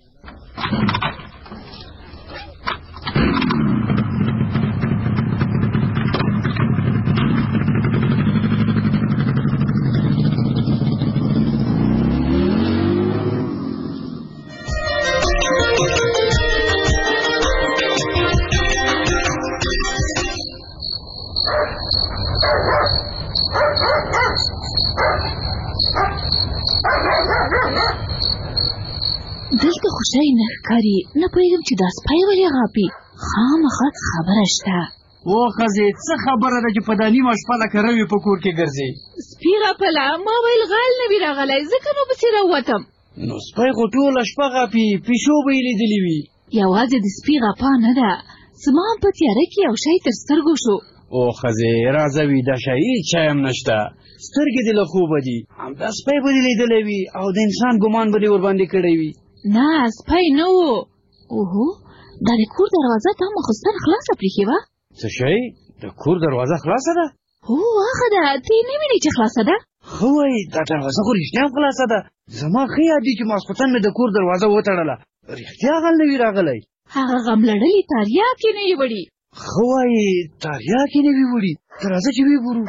دلته خو شی نه ښکاري نه پوهېږم چې دا سپی ولې غاپي. خامخا خبره شته. او ښځې څه خبره ده چې په دا نیمه شپه لکه روي په کور کې ګرځې؟ سپي غپله ما ویل غل نه وي راغلی ځکه نو پسې راووتم. نو سپی خو ټوله شپه غاپي پیشو به یې لیدلي وي. یوازې د سپي غپا نه ده زما هم په تیاره کې یو شی تر سترګو شو. او ښځې راځه ویده شه هېڅ شی هم نشته. سترګې دې له خوبه دي. همدا سپی به دې لیدلی وي او د انسان ګمان به دې ورباندې کړی وي. نه سپی نه و. اوهو دا د کور دروازه تا مخصوصا خلاصه پرېښې وه. څه شی؟ د کور دروازه خلاصه ده؟ هو هغه ده ته یې نه وینې چې خلاصه ده؟ ښه وایي دا دروازه خو رښتیا هم خلاصه ده. زما ښه یاد دي چې ماسخوتن مې د کور دروازه وتړله. رښتیا غل نه وي راغلی. هغه غم لړلي تریاک یې نه وي وړي. ښه وایي تریاک یې نه وي وړي. ته راځه چې ویې ګورو.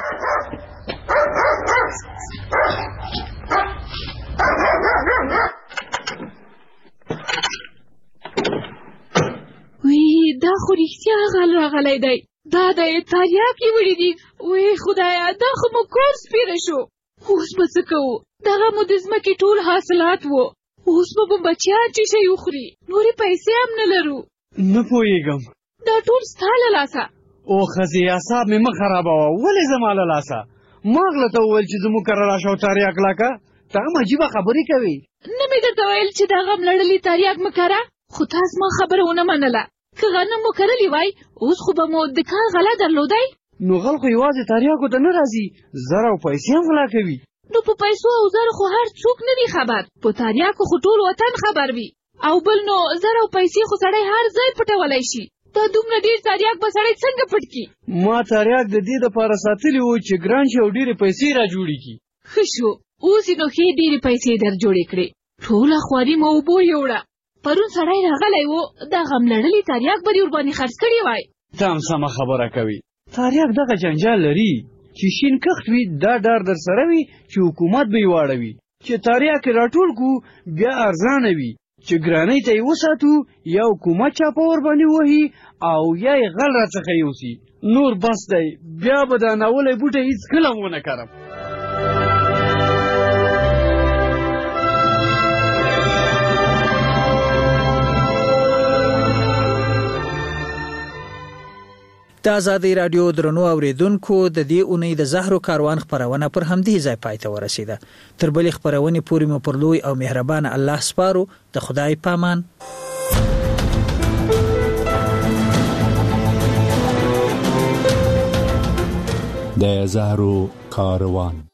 وی دا خو رښتیا غل راغلی دی. دا د تریاک یې وړي دي. وی خدایه دا خو مو کور سپیره شو. اوس به څه کوو؟ دغه مو د ځمکې ټول حاصلات وو. اوس به مو بچیان چې شی وخوري. نورې پیسې هم نه لرو. نه پوهېږم. دا ټول ستا له لاسه. او ښځې اعصاب مې مه خرابوه. ولې زما له لاسه؟ ما غله ته وویل چې زموږ کره راشه او تریاک لکه. ته هم عجیبه خبرې کوې. نه مې درته ویل چې دا غم لړلي تریاک مه کره. خو تا زما خبره ونه منله. که غنم مو کرلی وای اوس خو به مو د کار غله درلودی. نو غل خو یوازې تریاکو ته نه راځي زر او پیسې هم غلا کوي. نو په پیسو او زر خو هر څوک نه وي خبر. په تریاکو خو ټول وطن خبر وي. او بل نو زر او پیسې خو سړی هر ځای پټولی شي. دا دومره ډېر تریاک به سړی څنګه پټ کړي؟ ما تریاک د دې دپاره ساتلي وو چې ګران شي او ډېرې پیسې را جوړې کړي. ښه شو اوس یې نو ښې ډېرې پیسې در جوړې کړې. ټوله خواري مو اوبو یوړه. پرون سړی راغلی و دا غم لړلي تریاک به دې ورباندې خرڅ کړي وای. ته هم سمه خبره کوي. تریاک دغه جنجال لري چې شین کښت وي دا ډار در سره وي چې حکومت به یې واړوي چې تریاک یې راټول کړو بیا ارزانه وي چې ګرانۍ ته یې وساتو یا حکومت چاپه ورباندې وهي او یا یې غل راڅخه یوسي. نور بس دی بیا به دا ناولی بوټی هېڅکله ونه کرم. د آزادۍ راډیو درنو اوریدونکو د دې اونۍ د زهرو کاروان خپرونه پر همدې ځای پای ته ورسیده. تر بلې خپرونې پورې مو پر لوی او مهربان الله سپارو. د خدای پامان. د زهرو کاروان